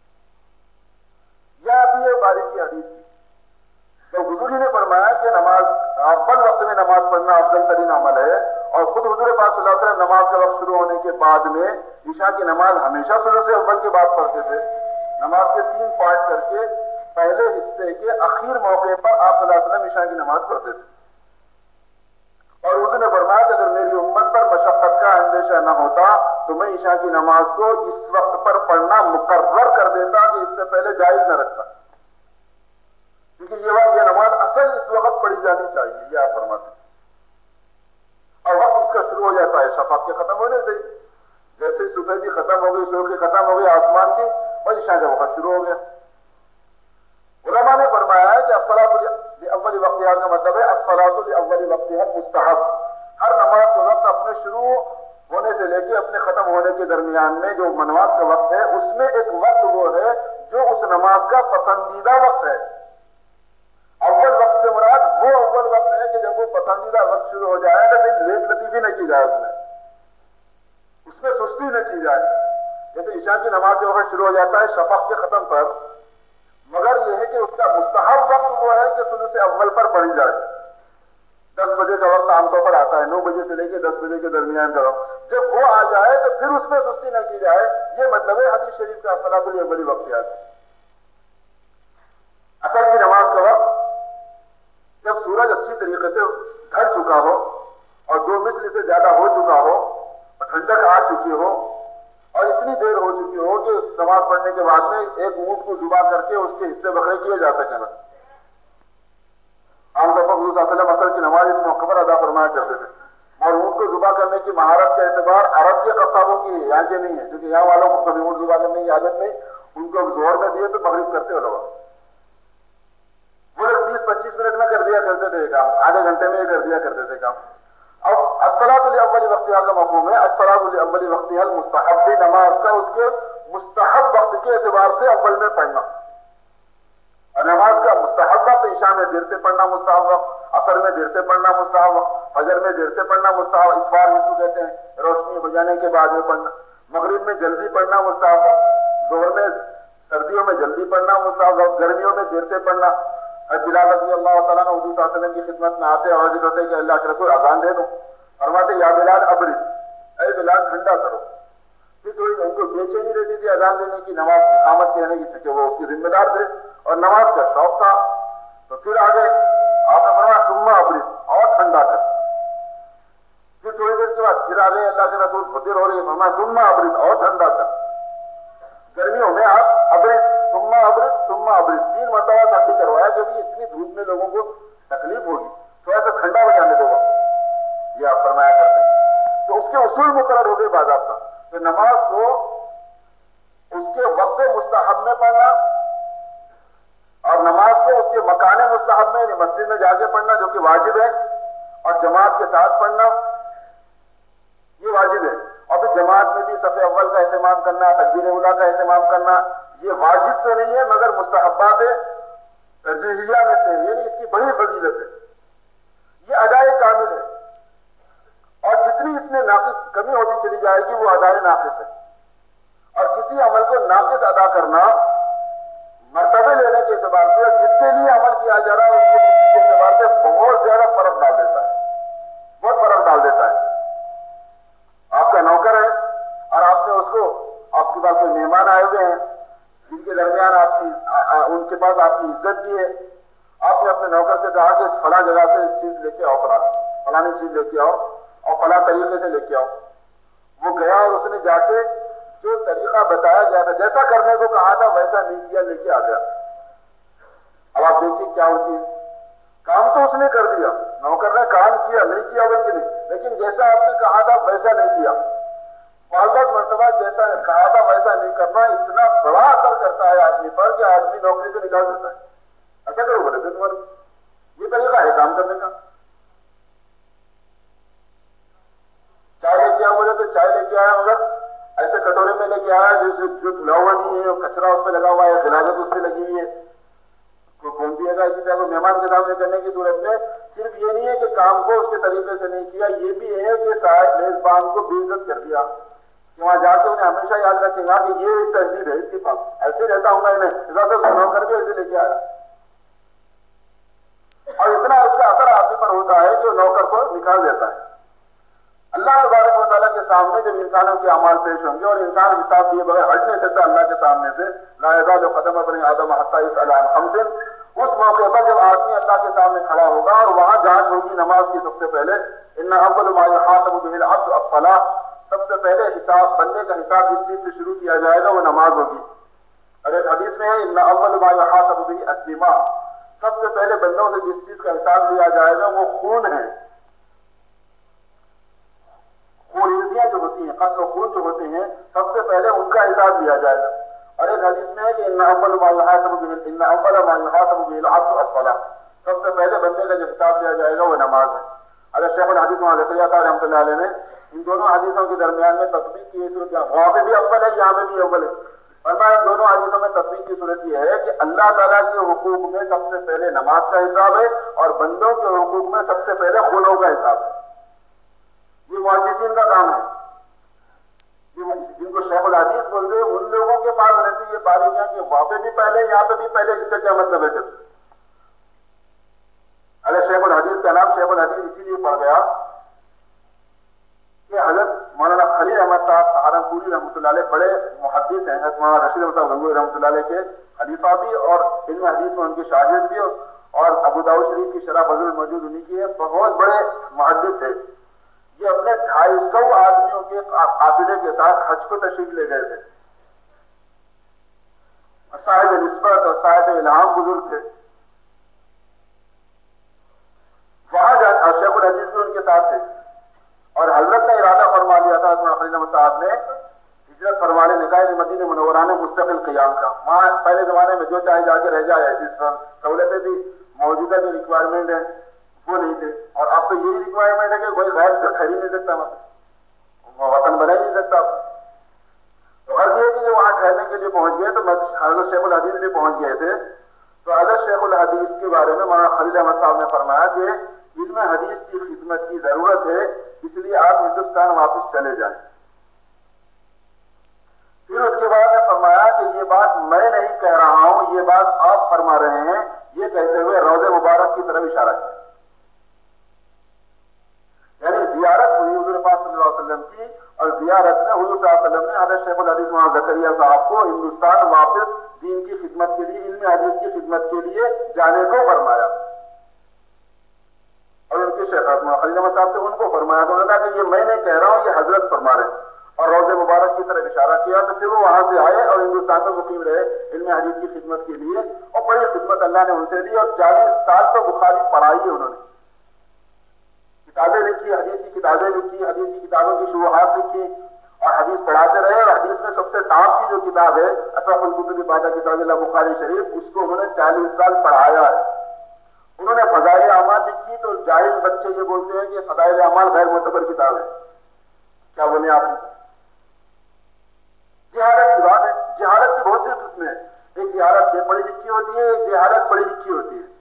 [SPEAKER 1] یا ابھی یہ باریکی حدیث تھی. تو حضور ہی نے فرمایا کہ نماز اول وقت میں نماز پڑھنا افضل ترین عمل ہے. اور خود حضور پاک صلی اللہ علیہ وسلم نماز کا وقت شروع ہونے کے بعد میں عشاء کی نماز ہمیشہ شروع سے اول کے بعد پڑھتے تھے. نماز کے تین پارٹ کر کے پہلے حصے کے اخیر موقع پر آپ صلی اللہ علیہ وسلم عشاء کی نماز پڑھتے تھے. اور حضور نے فرمایا کہ اگر میری امت پر مشقت کا اندیشہ نہ ہوتا تو میں عشاء کی نماز کو اس وقت پر پڑھنا مقرر کر دیتا کہ اس سے پہلے جائز نہ رکھتا، کیونکہ یہ یہ نماز اصل اس وقت پڑھی جانی چاہیے، یہ آپ فرماتے ہیں. اور وقت اس کا شروع ہو جاتا ہے شفاق کے ختم ہونے سے. جیسے سفیدی ختم ہو گئی، شوخی ختم ہو گئی آسمان کی، اور عشاء کا وقت شروع ہو گیا۔ علماء نے فرمایا ہے کہ الصلاۃ لاول وقتها کا مطلب ہے الصلاۃ لاول وقتها مستحب، ہر نماز کا وقت اپنے شروع ہونے سے لے کے اپنے ختم ہونے کے درمیان میں جو نماز کا وقت ہے اس میں ایک وقت وہ ہے جو اس نماز کا پسندیدہ وقت ہے۔ اول وقت سے مراد وہ اول وقت ہے کہ جب وہ پسندیدہ وقت شروع ہو جائے تو پھر لیٹ لطیفی نہ کی جائے، اس میں اس میں سستی نہ کی جائے۔ جیسے عشاء کی نماز کا وقت شروع ہو جاتا ہے شفق کے ختم پر، مگر یہ ہے کہ اس کا مستحب وقت وہ ہے کہ ثلث اول پر پڑھی جائے۔ دس بجے کا وقت عام طور پر آتا ہے، نو بجے سے لے کے دس بجے کے درمیان کا وقت، جب وہ آ جائے تو پھر اس میں سستی نہ کی جائے، یہ مطلب ہے حدیث شریف کا الصلاۃ لاول وقتها۔ اصل کی نماز کا وقت جب سورج اچھی طریقے سے ڈھل چکا ہو اور دو مثل سے زیادہ ہو چکا ہو اور ٹھنڈک آ چکی ہو اور اتنی دیر ہو چکی ہو کہ اس نماز پڑھنے کے بعد میں ایک اونٹ کو ذبح کر کے اس کے حصے بکرے کیے جا سکیں۔ عام طور پر حضور صلی اللہ علیہ وسلم اثر کی نماز اس موقع پر ادا فرمایا کرتے تھے، اور اونٹ کو ذبح کرنے کی مہارت کا اعتبار عرب کے قصابوں کی ہے، یہاں کے نہیں ہے، کیونکہ یہاں والوں کو کبھی اونٹ ذبح کرنے کی عادت نہیں، ان کو زور میں دیے تو مغرب کرتے ہو لوگ، وہ لوگ بیس پچیس منٹ میں کر دیا کرتے تھے کام، آدھے گھنٹے میں کر دیا کرتے تھے کام۔ اب الصلاۃ لاول وقتها کا مفہوم ہے الصلاۃ لاول وقتها المستحب، نماز کا اس کے مستحب وقت کے اعتبار سے اول میں پڑھنا، اور نماز کا مستحب وقت عشاء میں دیر سے پڑھنا مستحب وقت، عصر میں دیر سے پڑھنا مستحب وقت، فجر میں دیر سے پڑھنا مستحب، اسفار جس کو کہتے ہیں روشنی ہو جانے کے بعد میں پڑھنا، مغرب میں جلدی پڑھنا مستحب وقت، ظہر میں سردیوں میں جلدی پڑھنا مستحب وقت، گرمیوں میں دیر سے پڑھنا۔ بلال رضی اللہ تعالیٰ نے حضور صلی اللہ علیہ وسلم کی خدمت میں آتے اور ذکر کرتے کہ اللہ کے رسول اذان دے دو، فرماتے یا بلال ابرد، اے بلال ٹھنڈا کرو۔ پھر تھوڑی ان کو بے چینی رہتی تھی اذان دینے کی، نماز کی اقامت کہنے کی، چونکہ وہ اس کے ذمہ دار تھے اور نماز کا شوق تھا، تو پھر آگے آپ نے فرمایا ثم ابرد، اور ٹھنڈا کر۔ پھر تھوڑی دیر کے بعد پھر آگے اللہ کے رسول فطر ہو رہی ہے، فرمایا ثم ابرد، اور ٹھنڈا کر۔ گرمیوں میں آپ ابرد ثم ابرد ثم ابرد تین مرتبہ ٹھنڈی کروایا، کیونکہ اتنی دھوپ میں لوگوں کو تکلیف ہوگی، تھوڑا سا ٹھنڈا ہو جانے دو وقت، یہ آپ فرمایا کرتے ہیں۔ تو اس کے اصول مقرر ہو گئے باضابطہ، تو نماز کو اس کے وقت مستحب میں پڑھنا اور نماز کو اس کے مکان مستحب میں یعنی مسجد میں جا کے پڑھنا جو کہ واجب ہے، اور جماعت کے ساتھ پڑھنا یہ واجب ہے، اور پھر جماعت میں بھی صف اول کا اہتمام کرنا، تکبیر اولیٰ کا اہتمام کرنا، یہ واجب تو نہیں ہے مگر مستحبات ترجیحیہ میں سے، یعنی اس کی بڑی فضیلت ہے، یہ ادائے کامل ہے، اور جتنی اس میں ناقص کمی ہوتی چلی جائے گی وہ ادائے ناقص ہے، اور کسی عمل کو ناقص ادا کرنا مرتبے لینے کے اعتبار سے جس کے لیے عمل کیا جا رہا ہے اس کے کسی کے اعتبار سے بہت زیادہ فرق ڈال دیتا ہے، بہت فرق ڈال دیتا ہے۔ آپ کا نوکر ہے اور آپ نے اس کو، آپ کے پاس کوئی مہمان آئے ہوئے ہیں جن کے درمیان آپ کی ان کے پاس آپ کی عزت بھی ہے، آپ نے اپنے نوکر سے کہا کہ فلاں جگہ سے چیز لے کے آؤ، فلاں فلانی چیز لے کے آؤ اور فلاں طریقے سے لے کے آؤ۔ وہ گیا اور اس نے جا کے جو طریقہ بتایا گیا تھا، جیسا کرنے کو کہا تھا ویسا نہیں کیا، لے کے آ گیا۔ اب آپ دیکھیے کیا ہوتی ہے، کام تو اس نے کر دیا، نوکر نے کام کیا، نہیں کیا بلکہ نہیں، لیکن جیسا آپ نے کہا تھا ویسا نہیں کیا۔ بعض مرتبہ جیسا کہا تھا ویسا نہیں کرنا اتنا بڑا اثر کرتا ہے آدمی پر کہ آدمی نوکری سے نکال دیتا ہے۔ ایسا کرو بولے تھے تمہارے، یہ طریقہ ہے کام کرنے کا۔ چائے لے کے آیا بولے تو چائے لے کے آیا مگر ایسے کٹورے میں لے کے آیا جو جو دھلا ہوا نہیں ہے، کچرا اس پہ لگا ہوا ہے، غلاظت اس پہ لگی ہوئی ہے، کوئی کون پیے گا؟ اسی طرح کو مہمان کے سامنے کرنے کی صورت میں صرف یہ نہیں ہے کہ کام کو اس کے طریقے سے نہیں کیا، یہ بھی ہے کہ صاحب میزبان کو بے عزت کر دیا، کہ وہاں جا کے انہیں ہمیشہ یاد رکھے گا کہ یہ ایک تہذیب ہے اس کے پاس، ایسے رہتا ہوں میں انہیں نوکر بھی ایسے لے کے آیا، اور اتنا اس کا اثر آدمی پر ہوتا ہے کہ نوکر کو نکال دیتا ہے۔ اللہ تبارک و تعالیٰ کے سامنے جب انسانوں کے اعمال پیش ہوں گے اور انسان حساب دیے بغیر ہٹ نہیں سکتا اللہ کے سامنے سے، لا یزال قدم ابن آدم حتی یسأل عن خمس، اس موقع پر جب آدمی اللہ کے سامنے کھڑا ہوگا اور وہاں جانچ ہوگی نماز کی سب سے پہلے، ان اول ما یحاسب به العبد الصلاۃ، سب سے پہلے حساب بندے کا حساب جس چیز سے شروع کیا جائے گا وہ نماز ہوگی، اور ایک حدیث میں ہے ان اول ما یحاسب به الدماء، سب سے پہلے بندوں سے جس چیز کا حساب لیا جائے گا وہ خون ہے، خونریزیاں جو ہوتی ہوتی ہیں، قتل و خون جو ہوتے ہیں، سب سے پہلے ان کا حساب لیا جائے گا. اور ایک حدیث میں ہے کہ ان اول ما یحاسب به ان اول ما یحاسب به العبد الصلاۃ، سب سے پہلے بندے کا جو حساب لیا جائے گا وہ نماز ہے. اگر شیخ الحدیث وہاں زکریا صاحب رحمۃ اللہ علیہ نے ان دونوں حدیثوں کے درمیان میں تطبیق کی صورت وہاں پہ بھی اول ہے، یہاں پہ بھی اول ہے. فرمایا ان دونوں حدیثوں میں تطبیق کی صورت یہ ہے کہ اللہ تعالیٰ کے حقوق میں سب سے پہلے نماز کا حساب ہے اور بندوں کے حقوق میں سب سے پہلے خلوص کا حساب ہے. یہ محدثین کا کام ہے. جن کو شیخ الحدیث بولتے ہیں ان لوگوں کے پاس رہتی یہ باریکیاں کہ وہاں پہ بھی پہلے یہاں پہ بھی پہلے، اس کا کیا مطلب ہے؟ اگر شیخ الحدیث کا نام شیخ الحدیث اسی لیے پڑ گیا کہ حضرت مولانا خلیل احمد صاحب سہارنپوری رحمۃ اللہ علیہ بڑے محدث ہیں. حضرت مولانا رشید احمد صاحب گنگوئی رحمۃ اللہ علیہ کے خلیفہ بھی اور علم حدیث میں ان کے شاگرد بھی، اور ابو داؤد شریف کی شرح فضل الموجود انہی کی ہے. بہت بڑے محدث تھے. یہ اپنے ڈھائی سو آدمیوں کے قافلے کے ساتھ حج کو تشریف لے گئے تھے. صاحب نسبت اور صاحب الہام بزرگ تھے. وہاں جا شیخ الحدیث بھی ان کے ساتھ تھے اور حضرت نے ارادہ فرما لیا تھا خلیل احمد صاحب نے ہجرت فرمانے نے کہا کہ مدینہ منورہ میں مستقل قیام کا. وہاں پہلے زمانے میں جو چاہے جا کے رہ جائے، جس طرح سہولتیں بھی موجودہ جو ریکوائرمنٹ ہے وہ نہیں تھے. اور اب تو یہی ریکوائرمنٹ ہے کہ کوئی غیر سے خرید نہیں سکتا، وہاں وطن بنا ہی نہیں سکتا. تو غرض یہ کہ وہاں ٹھہرنے کے لیے پہنچ گئے تو حضرت شیخ الحدیث بھی پہنچ گئے تھے. تو حضرت شیخ الحدیث کے بارے میں مولانا خلیل احمد صاحب نے فرمایا کہ علم حدیث کی خدمت کی ضرورت ہے، اس لیے آپ ہندوستان واپس چلے جائیں. پھر اس کے بعد نے فرمایا کہ یہ بات میں نہیں کہہ رہا ہوں، یہ بات آپ فرما رہے ہیں. یہ کہتے ہوئے روضہ مبارک کی طرف اشارہ کیا، یعنی زیارت ہوئی حضور پاک صلی اللہ علیہ وسلم کی، اور زیارت میں حضور صلی اللہ علیہ وسلم نے حضرت شیخ الحدیث مولانا زکریا صاحب کو ہندوستان واپس دین کی خدمت کے لیے، علم حدیث کی خدمت کے لیے جانے کو فرمایا. اور ان کے شیخ خلیل احمد صاحب سے ان کو فرمایا. تو انہوں نے کہا کہ یہ میں نہیں کہہ رہا ہوں، یہ حضرت فرما رہے ہیں، اور روضہ مبارک کی طرف اشارہ کیا. تو پھر وہ وہاں سے آئے اور ہندوستان میں مقیم رہے علم حدیث کی خدمت کے لیے، اور بڑی خدمت اللہ نے ان سے دی. اور چالیس سال تو بخاری پڑھائی ہے انہوں نے، کتابیں لکھی، حدیث کی کتابیں لکھی، حدیث کی کتابوں کی شروحات لکھی اور حدیث پڑھاتے رہے. اور حدیث میں سب سے ٹاپ کی جو کتاب ہے اشرف الکتب بعد کتاب اللہ بخاری شریف، اس کو انہوں نے چالیس سال پڑھایا ہے. انہوں نے فضائل اعمال لکھی. تو جاہل بچے یہ بولتے ہیں کہ فضائل اعمال غیر معتبر کتاب ہے. کیا بولیں آپ؟ جہالت کی بات ہے. جہالت کی بہت سی قسمیں ہیں. ایک جہالت بے پڑھی لکھی ہوتی ہے، ایک جہالت پڑھی لکھی ہوتی ہے.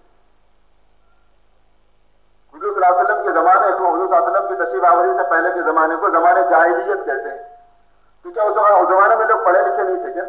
[SPEAKER 1] حضور صلی اللہ علیہ وسلم کے زمانے کو، حضور صلی اللہ علیہ وسلم کی تشریف آوری سے پہلے کے زمانے کو زمانے جاہلیت کہتے ہیں. تو کیا اس زمانے میں لوگ پڑھے لکھے نہیں تھے کیا؟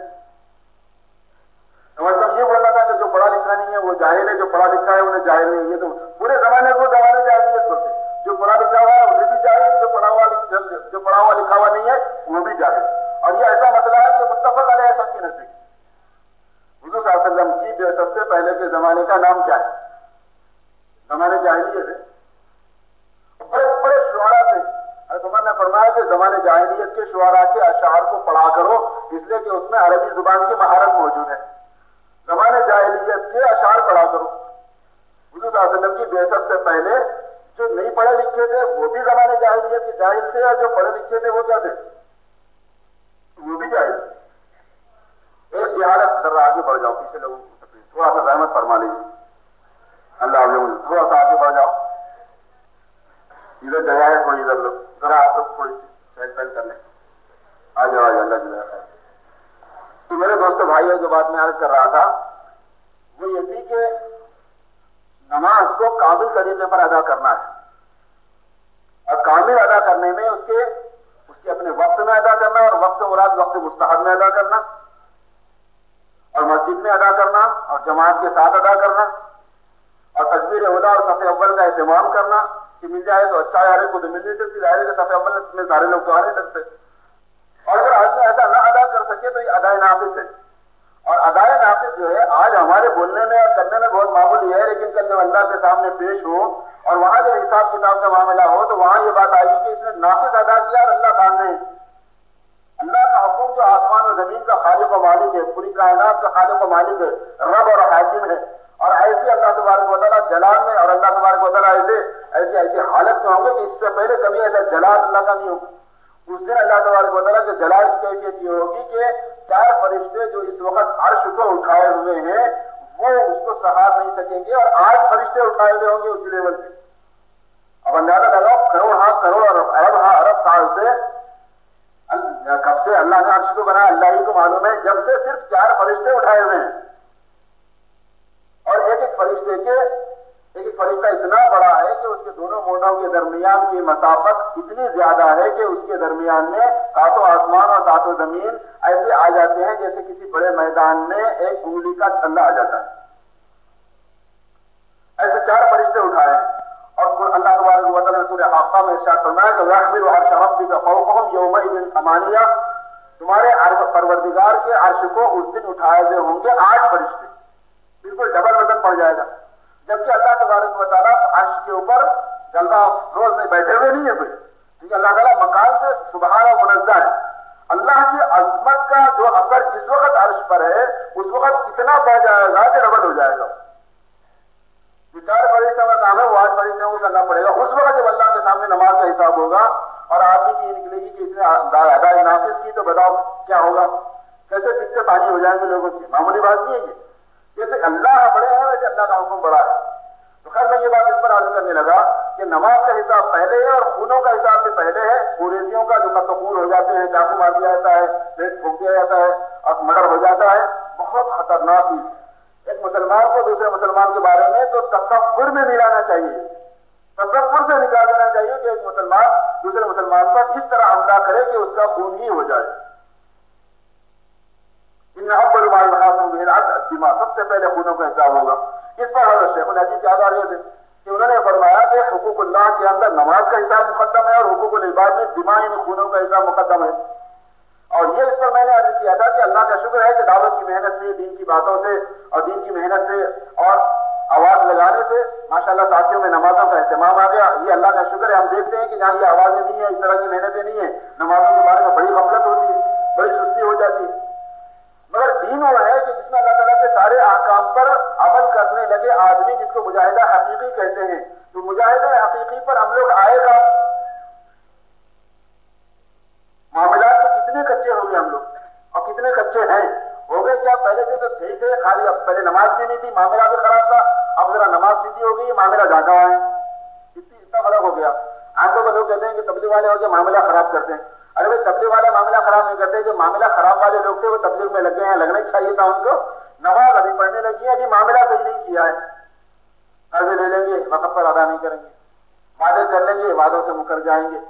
[SPEAKER 1] مطلب یہ بولنا تھا کہ جو پڑھا لکھا نہیں ہے وہ جاہل ہے، جو پڑھا لکھا ہے انہیں جاہل نہیں. یہ تو پورے زمانے کو زمانے جاہلیت بولتے ہیں. جو پڑھا لکھا ہوا ہے وہ بھی جاہل، جو پڑھا ہوا جو پڑھا ہوا لکھا ہوا نہیں ہے وہ بھی جاہل. اور یہ ایسا مسئلہ ہے کہ متفق علیہ سب کی نزدیک. حضور صلی اللہ علیہ وسلم کی بعثت سے پہلے کے زمانے کا نام کیا ہے؟ زمانے جاہلیت ہے. بڑے بڑے شعراء تھے. حضرت عمر نے فرمایا کہ زمانے جاہلیت کے شعراء کے اشعار کو پڑھا کرو، اس لیے کہ اس میں عربی زبان کی مہارت موجود ہے. زمانے جاہلیت کے اشعار پڑھا کرو. حضور صلی اللہ علیہ وسلم کی بعثت سے پہلے جو نہیں پڑھے لکھے تھے وہ بھی زمانے جاہلیت کے جاہل تھے، اور جو پڑھے لکھے تھے وہ کیا تھے؟ وہ بھی جاہل تھے. ایک جہالت ذرا آگے بڑھ جاؤ، پیچھے لوگوں کو تھوڑا سا رحمت فرما لیجیے. اللہ علیہ تھوڑا سا آگے بڑھ جاؤ. ادھر جگہ ہے تھوڑی، ادھر لوگ ذرا آپ لوگ تھوڑی سی چہل پہل کر لیں. آ جاؤ آ جاؤ. اللہ جل خیر. تو میرے دوستوں بھائیوں جو بات میں عرض کر رہا تھا وہ یہ تھی کہ نماز کو کامل طریقے پر ادا کرنا ہے، اور کامل ادا کرنے میں اس کے اس کے اپنے وقت میں ادا کرنا، اور وقت مراد وقت مستحب میں ادا کرنا، اور مسجد میں ادا کرنا، اور جماعت کے ساتھ ادا کرنا، اور تکبیر اولا اور صف اول کا اہتمام کرنا کہ مل جائے تو اچھا، یارے کو تو مل نہیں سکتی، ظاہر ہے صف اول میں سارے لوگ تو آ نہیں سکتے. اور اگر آدمی ایسا نہ ادا کر سکے تو یہ ادائے ناقص ہے. اور ادائے ناقص جو ہے آج ہمارے بولنے میں اور کرنے میں بہت معمولی ہے، لیکن کل جب اللہ کے سامنے پیش ہو اور وہاں جب حساب کتاب کا معاملہ ہو تو وہاں یہ بات آئے گی کہ اس نے ناقص ادا کیا اور اللہ سامنے. اللہ کا حکم جو آسمان و زمین کا خالق و مالک ہے، پوری کائنات کا خالق و مالک ہے، رب اور حاکم ہے، اور ایسے اللہ تبارک و تعالیٰ جلال میں، اور اللہ تبارک و تعالیٰ ایسے ایسے ایسے حالت میں ہوں گے کہ اس سے پہلے کبھی ایسا جلال اللہ کا نہیں ہوگا. اس دن اللہ تبارک و تعالیٰ کے جلال کی کیفیت یہ ہوگی کہ چار فرشتے جو اس وقت عرش کو اٹھائے ہوئے ہیں وہ اس کو سہار نہیں سکیں گے، اور آٹھ فرشتے اٹھائے ہوئے ہوں گے اسی لیول سے. اب اندازہ لگاؤ کروڑ ہاں کروڑ ارب ہاں ارب سال سے کب سے اللہ نے عرش کو بنایا اللہ ہی کو معلوم ہے، جب سے صرف چار فرشتے اٹھائے ہوئے ہیں. اور ایک ایک فرشتے کے ایک ایک فرشتہ اتنا بڑا ہے کہ اس کے دونوں مونڈوں کے درمیان کی مسافت اتنی زیادہ ہے کہ اس کے درمیان میں ساتوں آسمان اور ساتوں زمین ایسے آ جاتے ہیں جیسے کسی بڑے میدان میں ایک انگلی کا چھلا آ جاتا ہے. ایسے چار فرشتے اٹھائے ہیں. اور اللہ تبارک و تعالیٰ نے سورہ حاقہ میں ارشاد فرمایا کہ وَيَحْمِلُ عَرْشَ رَبِّكَ فَوْقَهُمْ يَوْمَئِذٍ ثَمَانِيَةٌ، تمہارے پروردگار کے عرش کو اس دن اٹھائے ہوئے ہوں گے آٹھ فرشتے، بالکل ڈبل وزن پڑ جائے گا. جبکہ اللہ تبارک و تعالیٰ عرش کے اوپر جلوہ روز میں بیٹھے ہوئے نہیں ہے کوئی، کیونکہ اللہ تعالیٰ مکان سے سبحان و منزہ ہے. اللہ کی عظمت کا جو اثر اس وقت عرش پر ہے اس وقت اتنا بڑھ جائے گا کہ ڈبل ہو جائے گا. جو چار فرشتوں کا کام ہے وہ آٹھ فرشتوں کو کرنا پڑے گا. اس وقت جب اللہ کے سامنے نماز کا حساب ہوگا اور آدمی کی نکلے گی کہ اس نے ادائے نافذ کی، تو بتاؤ کیا ہوگا، کیسے پھر سے پانی ہو جائیں گے لوگوں کی. معمولی بات نہیں ہے یہ. جیسے اللہ بڑے ہیں ویسے اللہ کا حکم بڑا ہے. تو خیر میں یہ بات اس پر عرض کرنے لگا کہ نماز کا حساب پہلے ہے اور خونوں کا حساب بھی پہلے ہے. پوریزیوں کا جو قتل خون ہو جاتے ہیں، چاقو مار دیا جاتا ہے، پیٹ پھونک دیا جاتا ہے اور مرڈر ہو جاتا ہے، بہت خطرناک چیز. ایک مسلمان کو دوسرے مسلمان کے بارے میں تو تصور میں نہیں لانا چاہیے، تصور سے نکال دینا چاہیے کہ ایک مسلمان دوسرے مسلمان پر اس طرح حملہ کرے کہ اس کا خون ہی ہو جائے. ان اول ما يحاسب به العبد الدماء، سب سے پہلے خونوں کا حساب ہوگا. اس پر حضرت شیخ الحدیث یاد آ رہے تھے کہ انہوں نے فرمایا کہ حقوق اللہ کے اندر نماز کا حساب مقدم ہے اور حقوق العباد میں دماء یعنی خونوں کا حساب مقدم ہے. اور یہ اس پر میں نے عرض کیا تھا کہ اللہ کا شکر ہے کہ دعوت کی محنت سے، دین کی باتوں سے اور دین کی محنت سے اور آواز لگانے سے ماشاءاللہ ساتھیوں میں نمازوں کا اہتمام آ گیا. یہ اللہ کا شکر ہے. ہم دیکھتے ہیں کہ جہاں یہ آوازیں نہیں ہیں، اس طرح کی محنتیں نہیں ہیں، نمازوں کے بارے میں بڑی غفلت ہوتی ہے، بڑی سستی ہو جاتی ہے. مگر دین وہ ہے کہ جس میں اللہ تعالیٰ کے سارے احکام پر عمل کرنے لگے آدمی، جس کو مجاہدہ حقیقی کہتے ہیں. تو مجاہدہ حقیقی پر ہم لوگ آئے گا. معاملات کے کتنے کچے ہو گئے ہم لوگ، اور کتنے کچے ہیں ہو گئے. کیا پہلے سے تو صحیح تھے، خالی اب پہلے نماز بھی نہیں تھی، معاملہ بھی خراب تھا. اب ذرا نماز سیدھی ہو گئی، معاملہ جاتا ہوا ہے. اتنا فرق ہو گیا. آج تو لوگ کہتے ہیں کہ تبلیغ والے ہو کے معاملہ خراب کرتے ہیں. ارے بھائی تبلیغ والا معاملہ خراب نہیں کرتے، جو معاملہ خراب والے لوگ تھے وہ تبلیغ میں لگے ہیں. لگنا ہی چاہیے تھا ان کو. نماز ابھی پڑھنے لگی ہے، ابھی معاملہ صحیح نہیں کیا ہے. قرضے لے لیں گے، وقت پر ادا نہیں کریں گے، وعدے کر لیں گے، وعدوں سے مکر جائیں گے.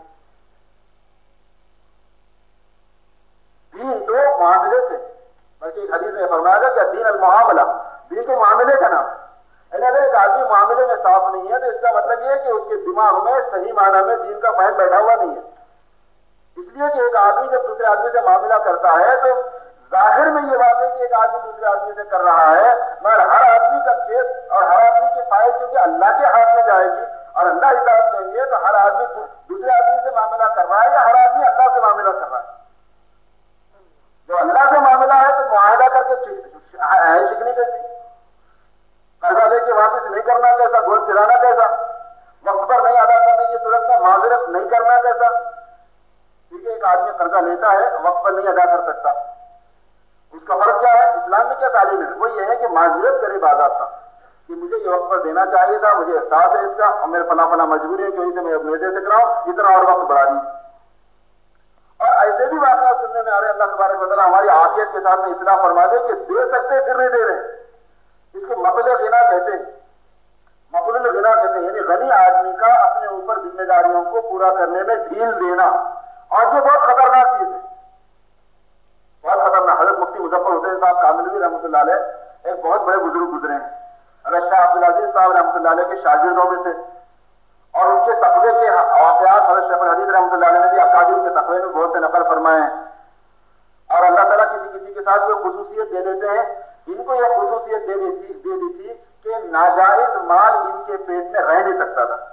[SPEAKER 1] دین تو معاملے سے، بلکہ ایک حدیث میں فرمایا گا کہ دین المعاملہ، دین کے معاملے کا نام. یعنی اگر ایک آدمی معاملے میں صاف نہیں ہے تو اس کا مطلب یہ ہے کہ اس کے دماغ میں صحیح معنی میں دین کا فہم بیٹھا ہوا نہیں ہے. اس لیے کہ ایک آدمی جب دوسرے آدمی سے معاملہ کرتا ہے تو ظاہر میں یہ بات ہے کہ ایک آدمی دوسرے آدمی سے کر رہا ہے، مگر ہر آدمی کا کیس اور ہر آدمی کی فائل چونکہ اللہ کے ہاتھ میں جائے گی اور اللہ حساب لیں گے، تو ہر آدمی دوسرے آدمی سے معاملہ کر رہا ہے یا ہر آدمی اللہ سے معاملہ کر رہا ہے. جو اللہ سے معاملہ ہے تو معاہدہ کر کے شکنی کیسی، قرضہ لے کے واپس نہیں کرنا کیسا، گول پھرانا کیسا، وقت پر نہیں ادا کرنے کی صورت میں معذرت نہیں کرنا کیسا. کیونکہ ایک آدمی قرضہ لیتا ہے وقت پر نہیں ادا کر سکتا، اس کا فرق کیا ہے؟ اسلام میں کیا تعلیم ہے؟ وہ یہ ہے کہ معذرت کرے باضابطہ کہ مجھے یہ وقت پر دینا چاہیے تھا، مجھے احساس ہے اس کا اور میرے فلاں فلاں مجبوری ہے کہ وجہ سے میں اپنے دے سک رہا ہوں، اتنا اور وقت بڑھا دیجیے. اور ایسے بھی واقعات سننے میں آ رہے. اللہ تبارک و تعالیٰ ہماری عافیت کے ساتھ میں اصلاح فرما دے کہ دے سکتے پھر نہیں دے رہے. اس کو مقل غنا کہتے ہیں. مقل غنا کہتے ہیں یعنی غنی آدمی کا اپنے اوپر ذمہ داریوں کو پورا کرنے میں ڈھیل دینا. اور یہ بہت خطرناک چیز ہے، بہت خطرناک. حضرت مفتی مظفر حسین صاحب کاملوی رحمۃ اللہ علیہ ایک بہت بڑے بزرگ گزرے ہیں. حضرت شاہ عبدالعزیز صاحب رحمۃ اللہ علیہ کے شاگردوں میں سے، اور ان کے تقوی کے واقعات حضرت شیخ الحدیث رحمۃ اللہ علیہ نے بھی اکابر کے تقوی میں بہت سے نقل فرمائے ہیں. اور اللہ تعالیٰ کسی کسی کے ساتھ کوئی خصوصیت دے دیتے ہیں. ان کو یہ خصوصیت دے دیتی دے دی تھی کہ ناجائز مال ان کے پیٹ میں رہ نہیں سکتا تھا.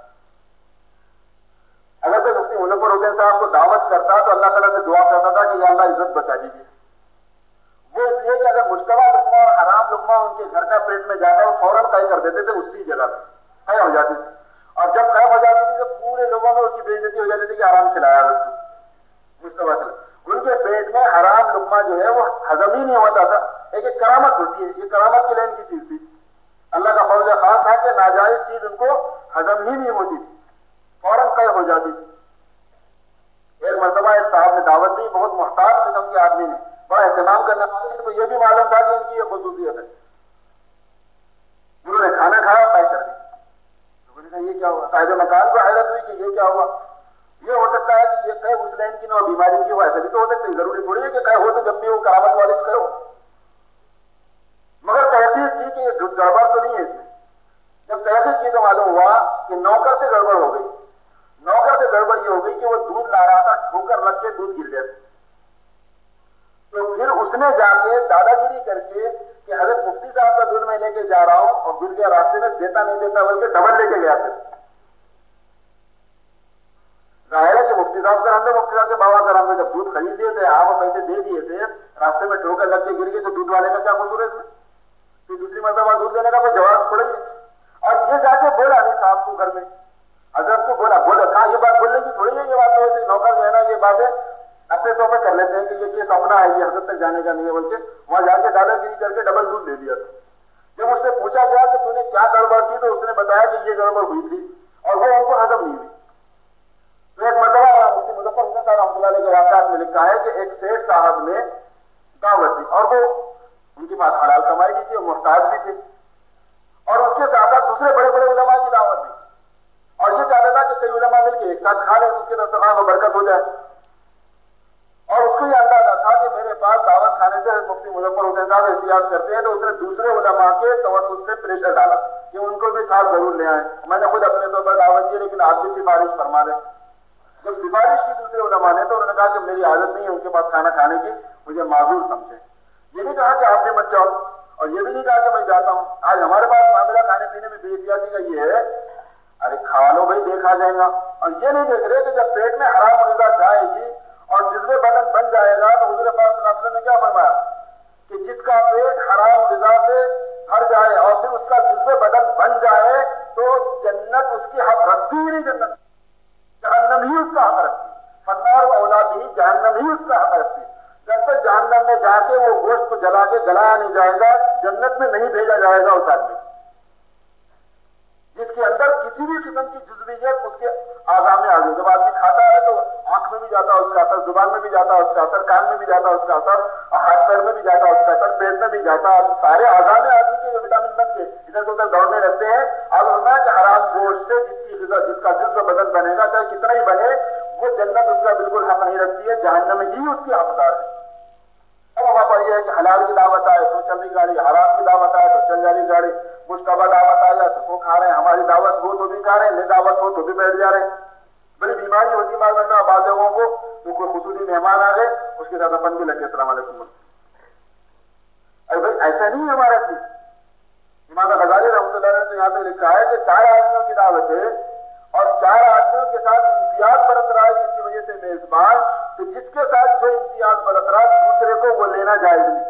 [SPEAKER 1] اگر کوئی مفتی مظفر حسین صاحب کو دعوت کرتا تو اللہ تعالیٰ سے دعا کرتا تھا کہ یا اللہ عزت بچا دیجیے. وہ اس لیے کہ اگر مشتبہ لقمہ اور حرام لقمہ ان کے گھر کا پیٹ میں جاتا وہ فوراً طے کر دیتے تھے اسی جگہ پہ طے ہو جاتی تھی. اور جب قائم ہو جاتی تھی تو پورے لوگوں میں اس کی بے عزتی ہو جاتی تھی کہ آرام کھلایا. جو ہے وہ ہضم ہی نہیں ہوتا تھا. ایک ایک کرامت ہوتی ہے, یہ کرامت کی لین کی چیز تھی. اللہ کا فضل خاص تھا کہ ناجائز چیز ان کو ہضم ہی نہیں ہوتی تھی, فوراً قے ہو جاتی تھی. ایک مرتبہ ایک صاحب نے دعوت دی, بہت محتاط قسم کے آدمی نے, بڑا اہتمام کرنے والے, تو یہ بھی معلوم تھا کہ ان کی یہ خصوصیت ہے. انہوں نے کھانا کھایا, پیک کر دی. تو کہا یہ کیا ہوا؟ صاحب مکان کو حیرت ہوئی کہ یہ کیا ہوا. یہ ہو سکتا ہے کہ یہ قے اس لین کی نہ بیماری کی ہو, ایسا بھی تو ہو سکتا ہے, ضروری تھوڑی ہے کہ قے ہو تو جب بھی وہ کرامت والش کرو. مگر تحقیق کی کہ یہ گڑبڑ تو نہیں ہے اس میں. جب تحقیق کی تو معلوم ہوا کہ نوکر سے گڑبڑ ہو گئی. نوکر سے گڑبڑ یہ ہو گئی کہ وہ دودھ لا رہا تھا, ٹھوکر لگ کے دودھ گر گیا. تو پھر اس نے جا کے دادا گیری کر کے کہ حضرت مفتی صاحب کا دودھ میں لے کے جا رہا ہوں, اور گر گیا راستے میں, دیتا نہیں دیتا بلکہ ڈبل لے کے گیا. پھر ظاہر ہے کہ مفتی صاحب کر ہم مفتی صاحب کے بابا کر ہم جب دودھ خرید دیے تھے, آپ پیسے دے دیے تھے, راستے میں ٹھوکر لگ کے گر گئے, تو دودھ والے کا کیا قصور ہے اس میں؟ پھر دوسری مرتبہ دودھ دینے کا کوئی جواب پڑے گی. اور یہ جا کے بولا نہیں صاحب کو گھر میں, حضرت کو بولا بولا کہاں یہ بات بولنے کی تھوڑی ہے. یہ بات تو نوکر جو ہے نا یہ باتیں اپنے طور پہ کر لیتے ہیں کہ یہ کیس اپنا ہے, یہ حضرت تک جانے کا نہیں ہے, بلکہ وہاں جا کے دادا گیری کر کے ڈبل دودھ لے لیا تھا. جب اس سے پوچھا گیا کہ تو نے کیا گڑبڑ کی, تو اس نے بتایا کہ یہ گڑبڑ ہوئی تھی اور وہ ان کو ہضم نہیں ہوئی. تو ایک مرتبہ مفتی مظفر حسین صاحب رحمۃ اللہ علیہ کے واقعات میں لکھا ہے کہ ایک سیٹھ صاحب نے دعوت دی, اور وہ ان کے پاس حلال کمائی بھی تھی اور محتاج بھی تھے, اور اس کے ساتھ ساتھ دوسرے بڑے بڑے علماء کی دعوت دی, اور یہ چاہتا تھا کہ کئی علماء مل کے ایک ساتھ کھا لیں, اس کے دسترخوان میں برکت ہو جائے. اور اس کو یہ اندازہ تھا کہ میرے پاس دعوت کھانے سے مفتی مظفر حسین صاحب احتیاط کرتے ہیں, تو اس نے دوسرے علماء کے توسط سے پریشر ڈالا کہ ان کو بھی ساتھ ضرور لے آئیں. میں نے خود اپنے طور پر دعوت دی, لیکن آپ بھی سفارش فرما دیں. جب سفارش کی دوسرے علماء نے, تو انہوں نے کہا کہ میری عادت نہیں ہے ان کے پاس کھانا کھانے کی, مجھے معذور سمجھیں. یہ نہیں کہا کہ آپ بھی مت جاؤ, اور یہ بھی نہیں کہا کہ میں جاتا ہوں. آج ہمارے پاس معاملہ کھانے پینے میں بے احتیاطی کا یہ ہے, ارے کھا لو بھائی, دیکھا جائے گا. اور یہ نہیں دیکھ رہے کہ جب پیٹ میں حرام غذا جائے گی اور جذبے بدن بن جائے گا, تو حضور پاک صلی اللہ علیہ وسلم نے کیا فرمایا کہ جس کا پیٹ حرام غذا سے بھر جائے اور پھر اس کا جذبے بدن بن جائے, تو جنت اس کی حق رکھتی ہی نہیں, جنت جہنم ہی اس کا حق رکھتی. فنار و اولاد ہی جہنم ہی اس کا حق رکھتی. جب تک جہنم میں جا کے وہ گوشت کو جلا کے جلایا نہیں جائے گا, جنت میں نہیں بھیجا جائے گا اس آدمی جس کے اندر کسی بھی قسم کی جزویت اس کے اعضاء میں آ گئی. جب آدمی کھاتا ہے تو آنکھ میں بھی جاتا ہے اس کا اثر, زبان میں بھی جاتا ہے اس کا اثر, کان میں بھی جاتا ہے اس کا اثر, ہاتھ پیر میں بھی جاتا ہے اس کا اثر, پیٹ میں بھی جاتا ہے. سارے اعضاء میں آدمی کے وٹامن بن کے ادھر سے ادھر دوڑنے لگتے ہیں. اب ہونا ہے کہ حرام گوشت سے جس کی غذا, جس کا جزو بدن بنے گا, چاہے کتنا ہی بنے, وہ جنت اس کا بالکل حق نہیں رکھتی ہے, جہنم ہی اس کی حقدار ہے. اب وہاں پر یہ ہے کہ حلال کی دعوت آئے تو چل رہی گاڑی, حرام کی دعوت آئے تو چل جا رہی گاڑی, مشتبہ دعوت آ جائے تو وہ کھا رہے ہیں, ہماری دعوت ہو تو بھی کھا رہے ہیں, نہیں دعوت ہو تو بھی بیٹھ جا رہے ہیں. بڑی بیماری ہوتی ہے بعض مرتبہ بعض لوگوں کو, تو کوئی خصوصی مہمان آ گئے, اس کے ساتھ اپن بھی لگے السلام علیکم. ارے بھائی ایسا نہیں ہے ہمارا چیز. امام غزالی رحمۃ اللہ نے تو یہاں پہ لکھا ہے کہ چار آدمیوں کی دعوت ہے اور چار آدمیوں کے ساتھ امتیاز برت رہا ہے جس کی وجہ سے میزبان, تو جس کے ساتھ جو امتیاز برت رہا ہے دوسرے کو وہ لینا جائز نہیں.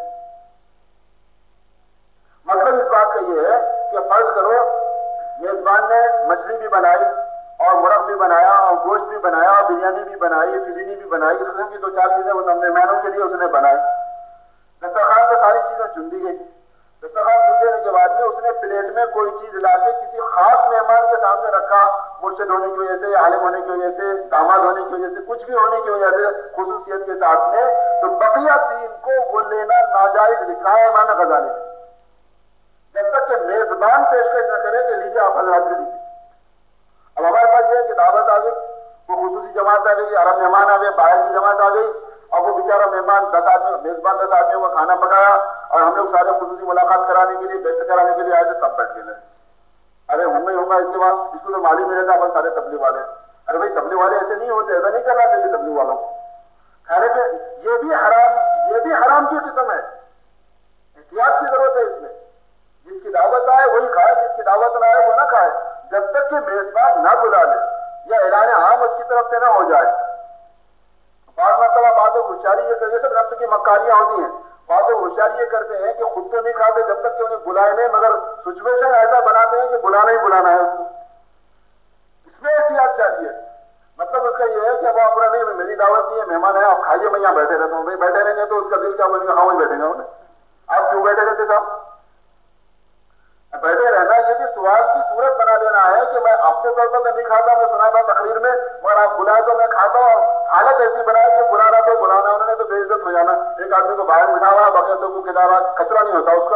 [SPEAKER 1] مطلب اس بات کا یہ ہے کہ فرض کرو میزبان نے مچھلی بھی بنائی اور مرغ بھی بنایا اور گوشت بھی بنایا اور بریانی بھی بنائی, فلینی بھی بنائی, اس قسم کی دو چار چیزیں وہ مہمانوں کے لیے اس نے بنائی. دسترخوان سے ساری چیزیں چن دی گئی. دسترخوان چن دینے کے بعد میں اس نے پلیٹ میں کوئی چیز لا کے کسی خاص مہمان کے سامنے رکھا, مرشد ہونے کی وجہ سے, عالم ہونے کی وجہ سے, داماد ہونے کی وجہ سے, کچھ بھی ہونے کی وجہ سے, خصوصیت کے ساتھ میں, تو بقیہ تین کو وہ لینا ناجائز لکھا ہے امام غزالی نے, جب تک کہ میزبان پیشکش نہ کرے کہ لیجیے آپ حضرات بھی لیجیے. اب ہمارے پاس یہ ہے کہ دعوت آ گئی, وہ خصوصی جماعت آ گئی, عرب مہمان آ گئے, باہر کی جماعت آ گئی, اور وہ بیچارہ مہمان دس آدمی, میزبان دس آدمیوں کا کھانا پکایا, اور ہم لوگ سارے خصوصی ملاقات کرانے کے لیے, بیٹھ کرانے کے لیے آئے تھے, سب بیٹھ کے لے. ارے ہوں گا ہوں گا اس کے بعد اس کو تو معلوم ملے گا اپن سارے تبلیغ والے. ارے بھائی تبلیغ والے ایسے نہیں ہوتے, ایسا نہیں کرنا چاہیے تبلیغ والوں کو. کھانے پہ یہ بھی حرام, یہ بھی حرام کی قسم ہے, احتیاط کی ضرورت ہے اس میں. جس کی دعوت آئے وہی کھائے, جس کی دعوت نہ آئے وہ نہ کھائے, جب تک کہ میزبان نہ بلا لے یا اعلان عام اس کی طرف سے نہ ہو جائے. بعض مرتبہ بعض لوگ ہوشیاری یہ کرتے, سب نفس کی مکاریاں ہوتی ہیں. بعض لوگ ہوشیاری یہ کرتے ہیں کہ خود تو نہیں کھاتے جب تک کہ انہیں بلائے نہیں, مگر سچویشن ایسا بناتے ہیں کہ بلانا ہی بلانا ہے اس کو. اس میں احتیاط چاہیے. مطلب اس का ये है कि अब आप नहीं, मेरी दावत नहीं है, मेहमान है, आप खाइए, मैं यहाँ बैठे रहता हूँ। भाई बैठे रहेंगे तो उसका दिल क्या बनेगा? हाँ वही बैठेंगे उन्हें। आप क्यों बैठे रहते साहब? बैठे रहना ये भी सवाल की सूरत बना लेना है कि मैं अपने तौर पर तो नहीं खाता, मैं सुना था तकरीर में, मगर आप बुलाए तो मैं खाता हूँ। हालत ऐसी बनाए कि बुलाना तो बुलाना, उन्होंने तो बेइज्जत हो जाना। एक आदमी को बाहर बिठा हुआ, बकैतों को खिला रहा, कचरा नहीं होता उसका।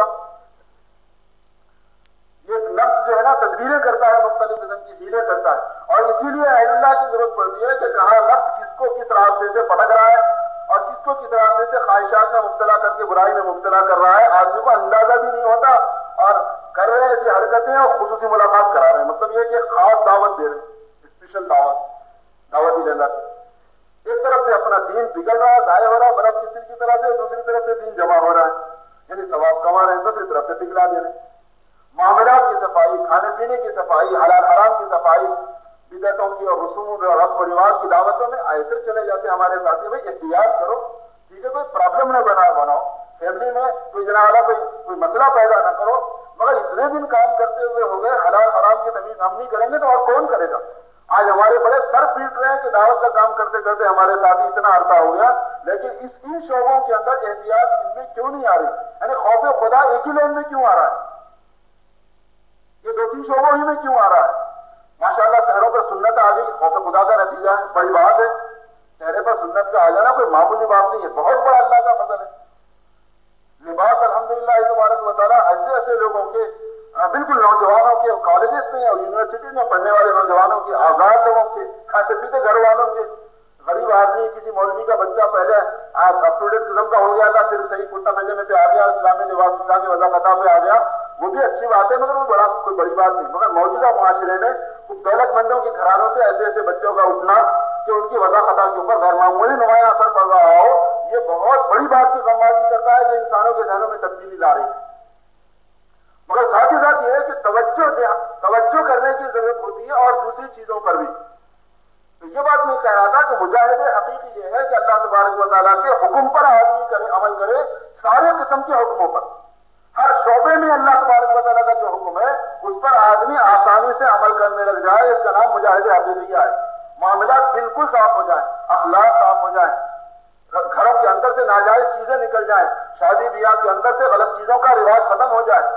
[SPEAKER 1] ये नफ्स जो है ना तदबीरें करता है, मुख्तलिफ किस्म की हीले करता है, और इसीलिए अल्लाह की जरूरत पड़ती है कि कहाँ नफ्स किसको किस रास्ते से पटक रहा है और किसको किस रास्ते से ख्वाहिशात में मुब्तला करके बुराई में मुब्तला कर रहा है। आदमी को अंदाजा भी नहीं होता और कर रहे ऐसी हरकतें और खुसूसी मुलाकात करा रहे हैं। मतलब ये कि खास दावत दे रहे हैं, स्पेशल दावत, दावत ही लेना। एक तरफ से अपना दीन बिगड़ रहा है, जाया हो रहा है, बर्फ की की तरह से, दूसरी तरफ से दीन जमा हो रहा है, यानी सवाब कमा रहे हैं, दूसरी तरफ से पिघला दे रहे हैं। मामलात की सफाई, खाने पीने की सफाई, हलाल हराम की सफाई, बिदअतों की और रसूम और रस्म और रिवाज की दावतों में ऐसे चले जाते हैं हमारे साथी। भाई एहतियात करो, ठीक है, कोई प्रॉब्लम न बना बनाओ, फैमिली में कोई जना वाला कोई कोई मसला पैदा न करो, मगर इतने दिन काम करते हुए हो गए, हलाल हराम की तमीज हम नहीं करेंगे तो और कौन करेगा? आज हमारे बड़े सर पीट रहे हैं कि दावत का काम करते करते हमारे साथी इतना अरसा हो गया, लेकिन इस इन शोबों के अंदर एहतियात इनमें क्यों नहीं आ रही? यानी खौफ खुदा एक ही लाइन में क्यों आ रहा है? ये दो तीन शोबों ही में क्यों आ रहा है? माशाअल्लाह शहरों पर सुन्नत आ गई, खौफ खुदा का नतीजा है, बड़ी बात है। चेहरे पर सुन्नत का आ जाना कोई मामूली बात नहीं है, बहुत बड़ा अल्लाह का फजल है। लिबास अल्हम्दुलिल्लाह तबारक व तआला ऐसे ऐसे लोगों के, बिल्कुल नौजवानों के, कॉलेजेस में और यूनिवर्सिटी में पढ़ने वाले नौजवानों के, आजाद लोगों के, खाते पीते घर वालों के, गरीब आदमी, किसी मौलवी का बच्चा पहले अप टू डेट किस्म का हो गया था, फिर सही कुर्ता पैजामे पे आ गया, इस्लामी लिबास, इस्लामी वज़ाकता पे आ गया, वो भी अच्छी बात है, मगर वो बड़ा कोई बड़ी बात नहीं। मगर मौजूदा मुआशरे में कुछ दौलतमंदों के घरानों से ऐसे ऐसे बच्चों का उठना कि उनकी वज़ाकता के ऊपर गैर मामूली नुमाया असर पड़ रहा हो, ये बहुत बड़ी बात की गमबाजी करता है, जो इंसानों के जहनों में तब्दीली ला रही है। मगर साथ ही साथ ये है कि तवज्जो तवज्जो करने की जरूरत होती है और दूसरी चीजों पर भी। तो ये बात मैं कह रहा था कि मुजाहिद हकीकी ये है कि अल्लाह तबारक व तआला के हुक्म पर आदमी करे, अमल करे, सारे किस्म के हुक्मों पर, हर शोबे में अल्लाह तबारक व तआला का जो हुक्म है उस पर आदमी आसानी से अमल करने लग जाए। इसका नाम मुजाहिद हकीकिया है। मामला बिल्कुल साफ हो जाए, अखलाक साफ हो जाए, घरों के अंदर से नाजायज चीजें निकल जाए, शादी ब्याह के अंदर से गलत चीजों का रिवाज खत्म हो जाए।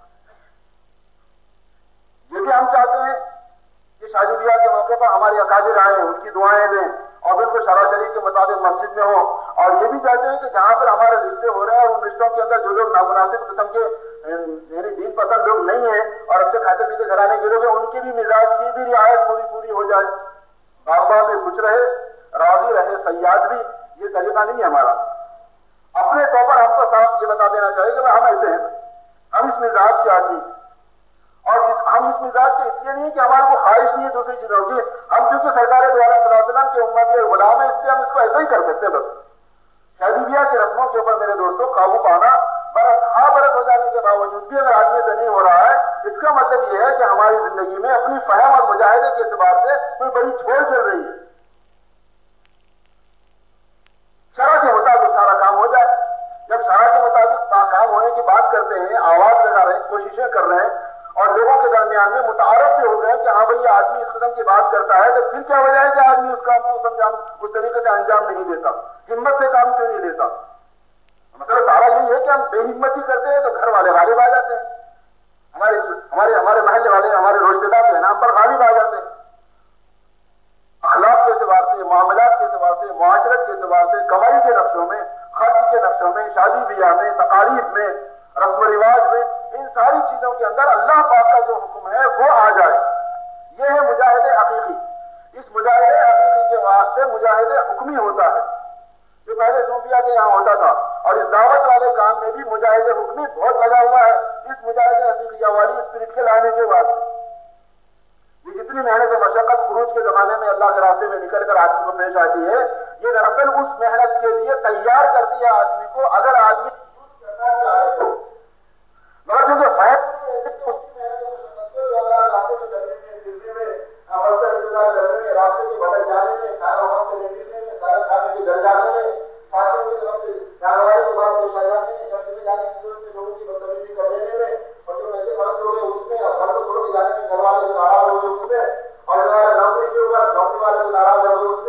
[SPEAKER 1] ये भी हम चाहते हैं कि शादी ब्याह के मौके पर हमारी अकाबिर आए, उनकी दुआएं दें और बिल्कुल शरअ-ए-शरीअत के मुताबिक मस्जिद में हो। और ये भी चाहते हैं कि जहां पर हमारे रिश्ते हो रहे हैं और उन रिश्तों के अंदर जो लोग नामुनासिब किस्म के यानी दीन पसंद लोग नहीं है और अच्छे खाते पीते घराने के लोग हैं, उनकी भी मिजाज की भी रियायत पूरी पूरी हो जाए। बाबा भी खुश रहे, राजी रहे, सयाद भी, ये तरीका नहीं है हमारा। अपने तौर पर हमको साफ ये बता देना चाहिए कि हम ऐसे हैं, हम इस मिजाज के आदमी, और इस, हम इस मिजाज के इसलिए नहीं कि हमारे को ख्वाहिश नहीं है दूसरी चीजों की, हम क्योंकि सरकार द्वारा के उम्मत के गुलाम है, इसलिए हम इसको ऐसा ही कर सकते हैं। बस शादी ब्याह की रस्मों के ऊपर मेरे दोस्तों काबू पाना, बरस हाँ बरस हो जाने के बावजूद भी अगर आदमी से नहीं हो रहा है, इसका मतलब यह है कि हमारी जिंदगी में अपनी फहम और मुजाहिदे के एतबार से कोई बड़ी छोड़ चल रही है। शरअ के मुताबिक सारा काम हो जाए। जब शरअ के मुताबिक काम होने की बात करते हैं, आवाज लगा रहे हैं, कोशिशें कर रहे हैं और लोगों के दरमियान में मुतारफ भी हो गए कि हाँ भाई ये आदमी इस किस्म की बात करता है, तो फिर क्या वजह है कि आदमी उस काम को उस अंजाम उस तरीके से अंजाम नहीं देता, हिम्मत से काम क्यों नहीं लेता? मतलब सारा यही है कि हम बेहिम्मती करते हैं तो घर वाले गालिब आ जाते हैं, हमारे हमारे हमारे महल्ले वाले, हमारे रिश्तेदार के नाम पर गालिब आ जाते हैं। अखलाक के एतबार से, मामलात के एतबार से, मुआशरत के एतबार से, कमाई के नक्शों में, खर्च के नक्शों में, शादी ब्याह में, तकारीब में, रस्म रिवाज में, इन सारी चीजों के अंदर अल्लाह पाक का जो हुक्म है वो आ जाए। ये है मुजाहिद हकीकी। इस मुजाहिद हकीकी के वास्ते मुजाहिद हुक्मी होता है, जो पहले सूफिया के यहाँ होता था, और इस दावत वाले काम में भी मुजाहिद हुक्मी बहुत लगा हुआ है, इस मुजाहिद हकीकिया वाली स्पिरिट के लाने के वास्ते। ये जितनी मेहनत और मशक्कत खुरूज के जमाने में अल्लाह के रास्ते में निकल कर आदमी को पेश आती है, ये दरअसल उस मेहनत के लिए तैयार करती है आदमी को, अगर आदमी करना चाहे तो। मगर जो जो फैद रास्ते के भटक जाने में, खाना वक्त से निकलने में, सारे खाने के घर जाने में, साथियों के वक्त जानवर के बाद पेश आ जाने में, घर में जाने की जरूरत में लोगों की बदतमीजी कर देने में, और जो पैसे खर्च हो गए उसमें, और घर को छोड़ के जाने में घर वाले से नाराज हो गए उसमें, और जो नौकरी के ऊपर नौकरी वाले से नाराज हो गए उसमें,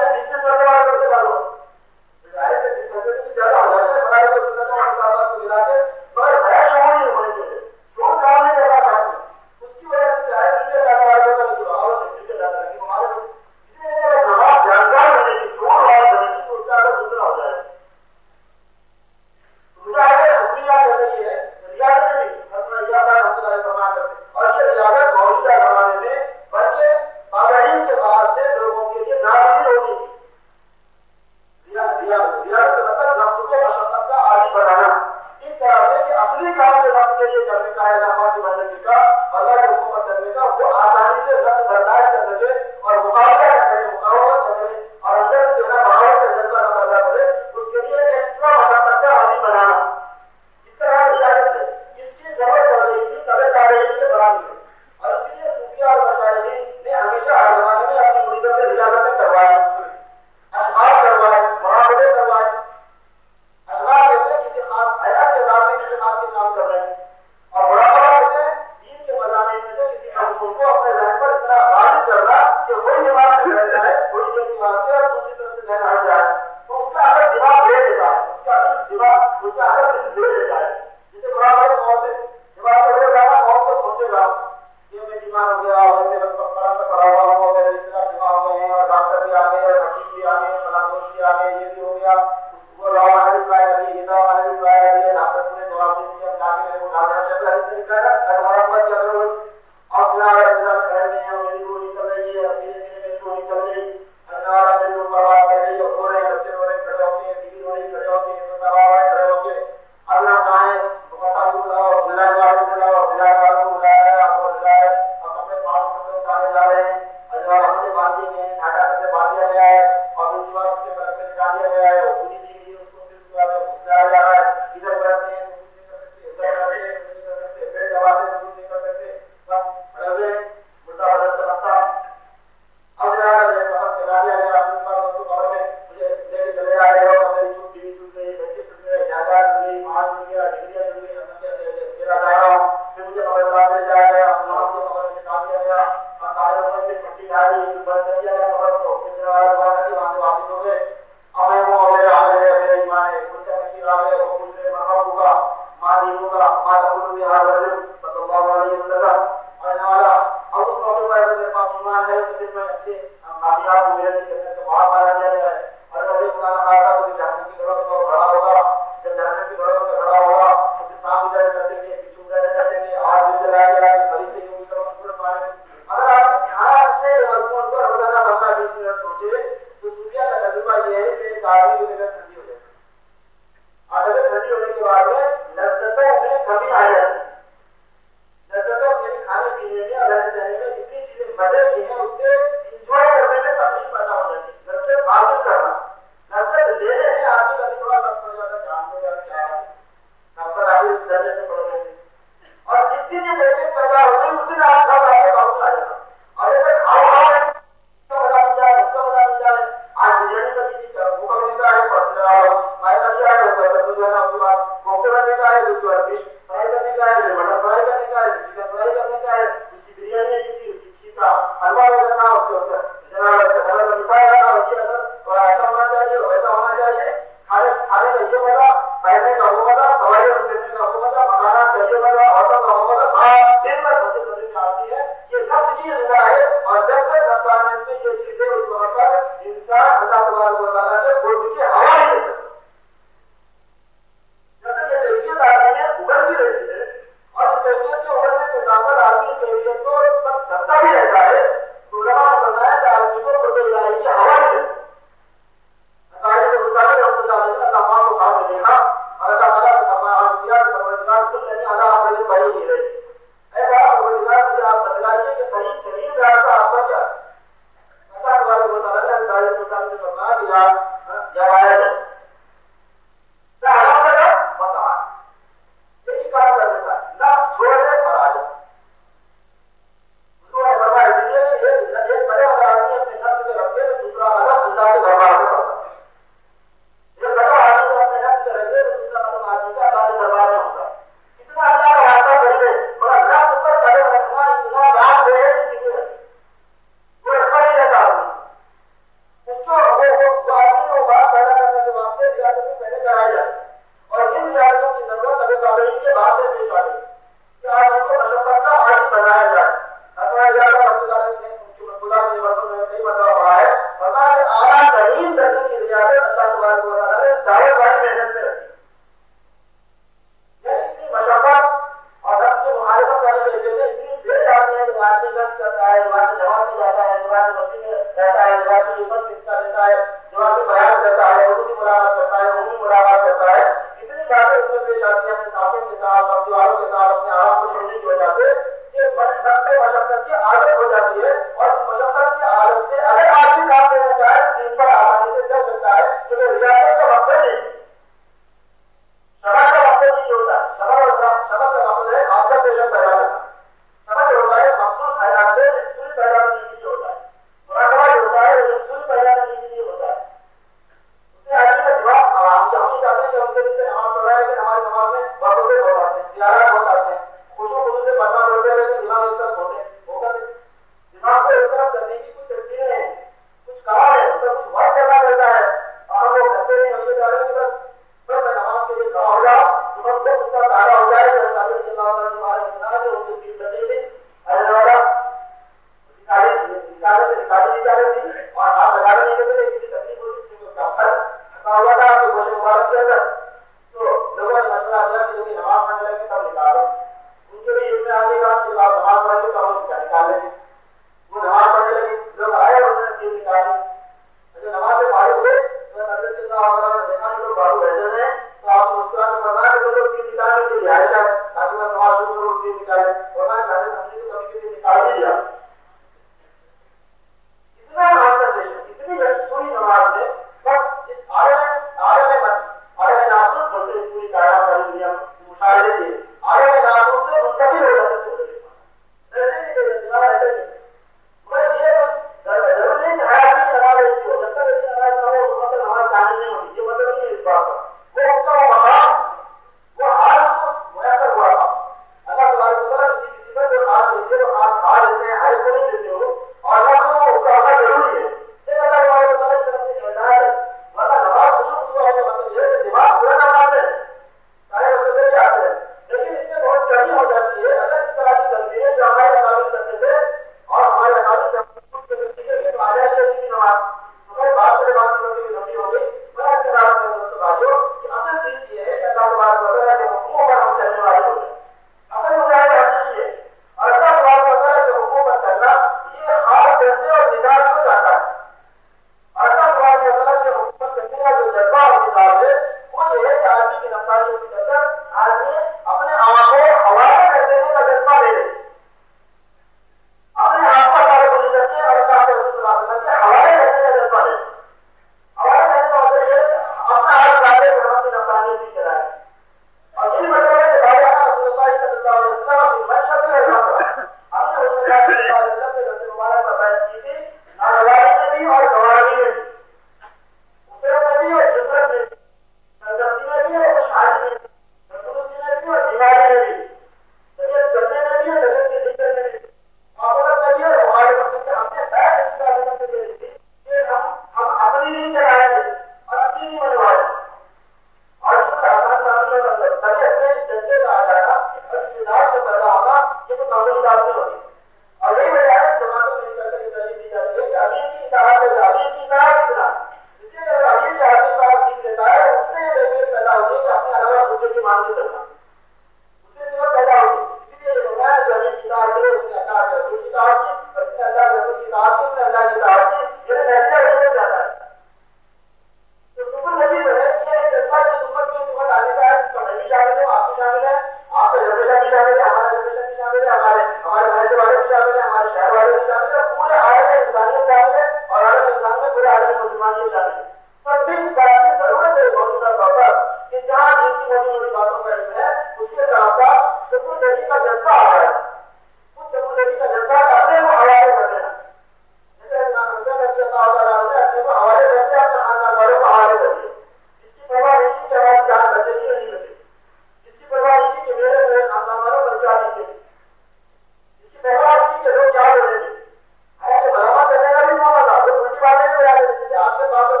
[SPEAKER 2] مسلمان یہ شامل ہے. پر بھی اس بات کی ضرورت ہے موجودہ طور پر کہ جہاں جن کی موٹی موٹی باتوں کا علم ہے اس کے ساتھ ساتھ سکوندگی کا جذبہ آ رہا ہے. اس سکوندگی کا جذبہ اپنے کو حوالے کر دینا. جیسے امام حسین رضی اللہ تعالیٰ نے اپنے کو حوالے کر دیا, اپنے خاندان والوں کو حوالے کر دیا. اس کی پرواہ نہیں کی کہ ہماری جان بچے گی یا نہیں بچے گی. اس کی پرواہ نہیں کی کہ میرے میرے خاندان والوں پر کیا نہیں چلے. اس کی پرواہ نہیں کی کہ لوگ کیا بولیں گے. ایسے برابر کرنے کا بھی موقع تھا. وہ چھوٹی باتیں نہیں ہو جاتی, جیسے آپ کے پاس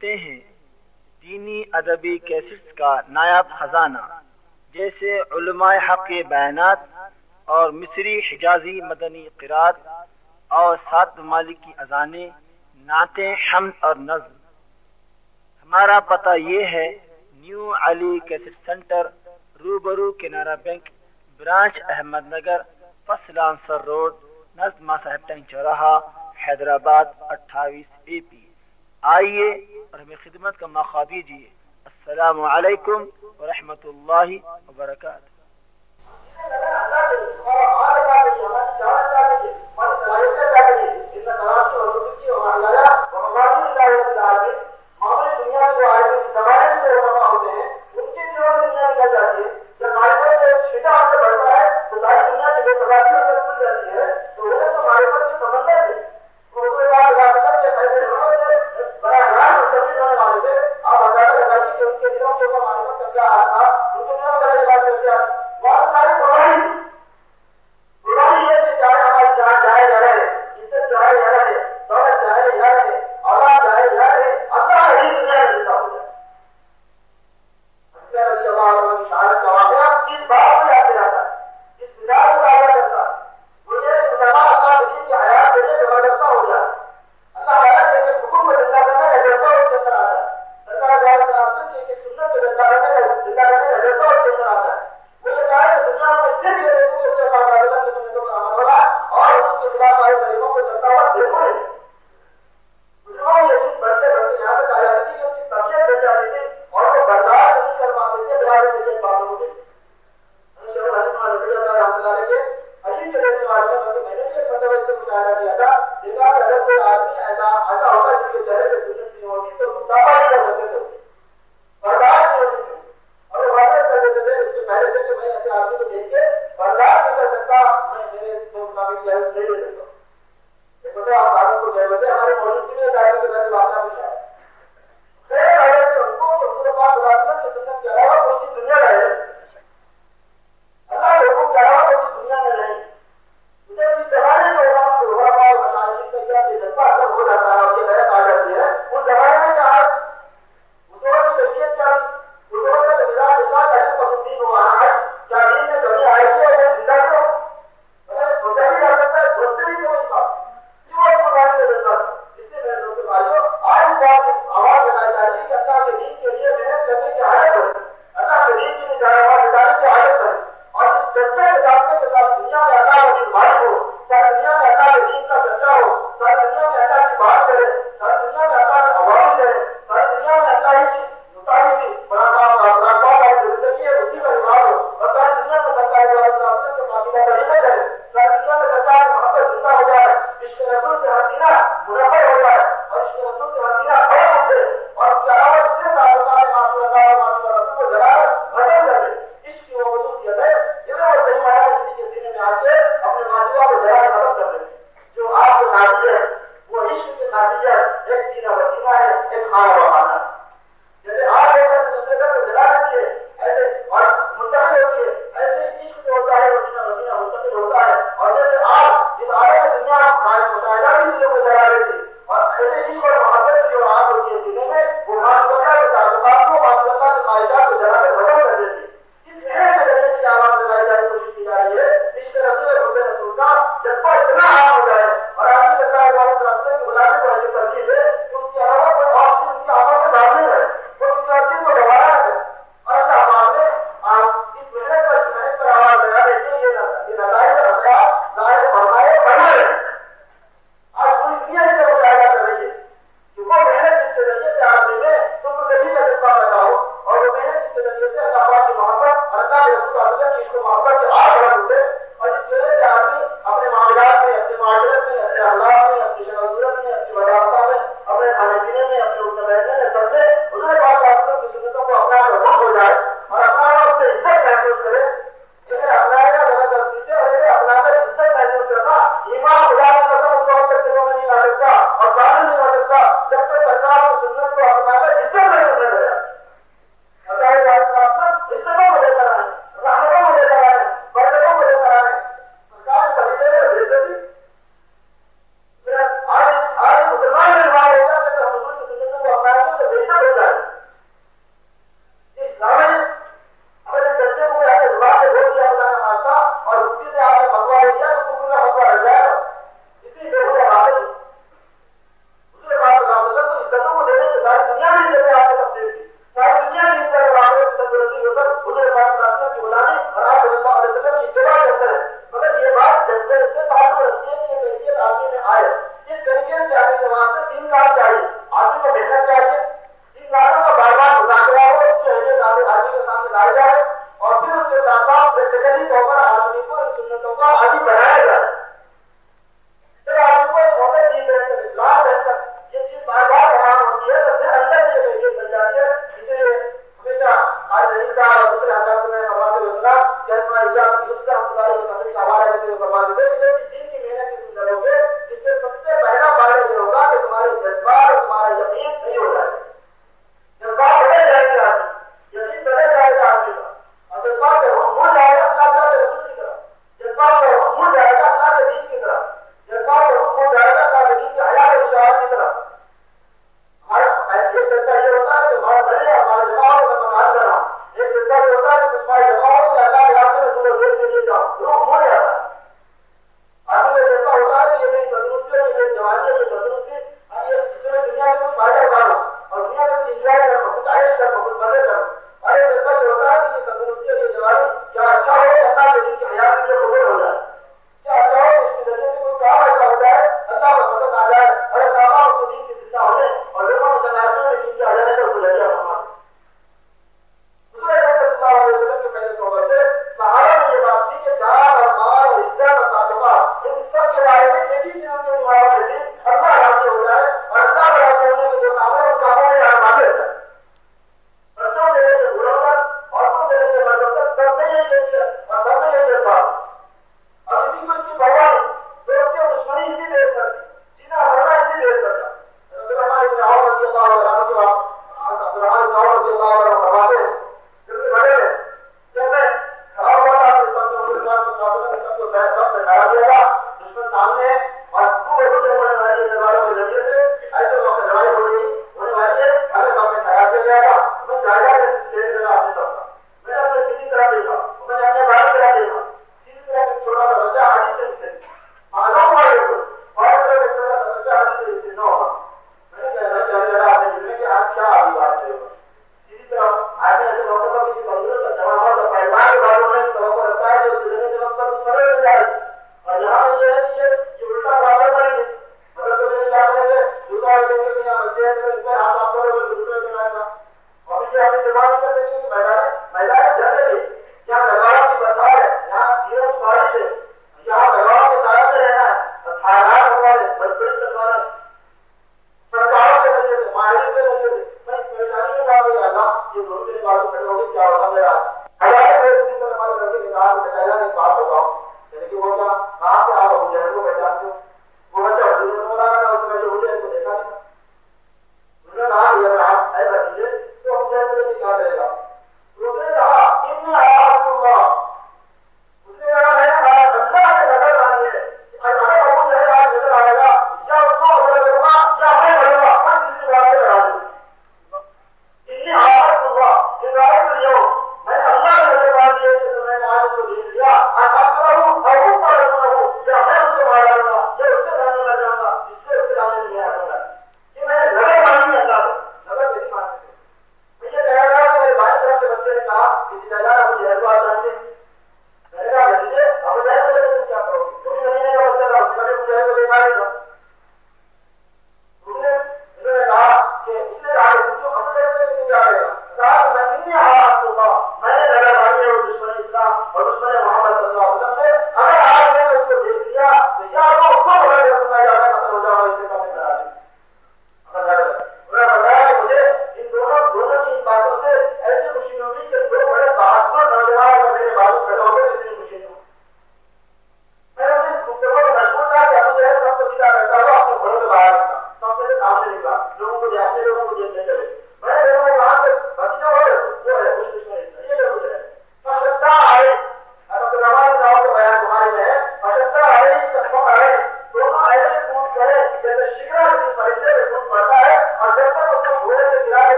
[SPEAKER 3] ہوتے ہیں دینی ادبی کیسٹس کا نایاب خزانہ، جیسے علماء حق کے بیانات اور مصری حجازی مدنی قرات اور سات ممالک کی اذانیں، نعتیں، حمد اور نظم۔ ہمارا پتہ یہ ہے نیو علی کیسٹ سینٹر، روبرو Canara bank, branch Ahmed Nagar, Fazal Ansar road, نزد ماں صاحب ٹینک چوراہا، حیدرآباد اٹھائیس اے پی۔ آئیے اور ہمیں خدمت کا موقع دیجیے۔ السلام علیکم ورحمۃ اللہ وبرکاتہ۔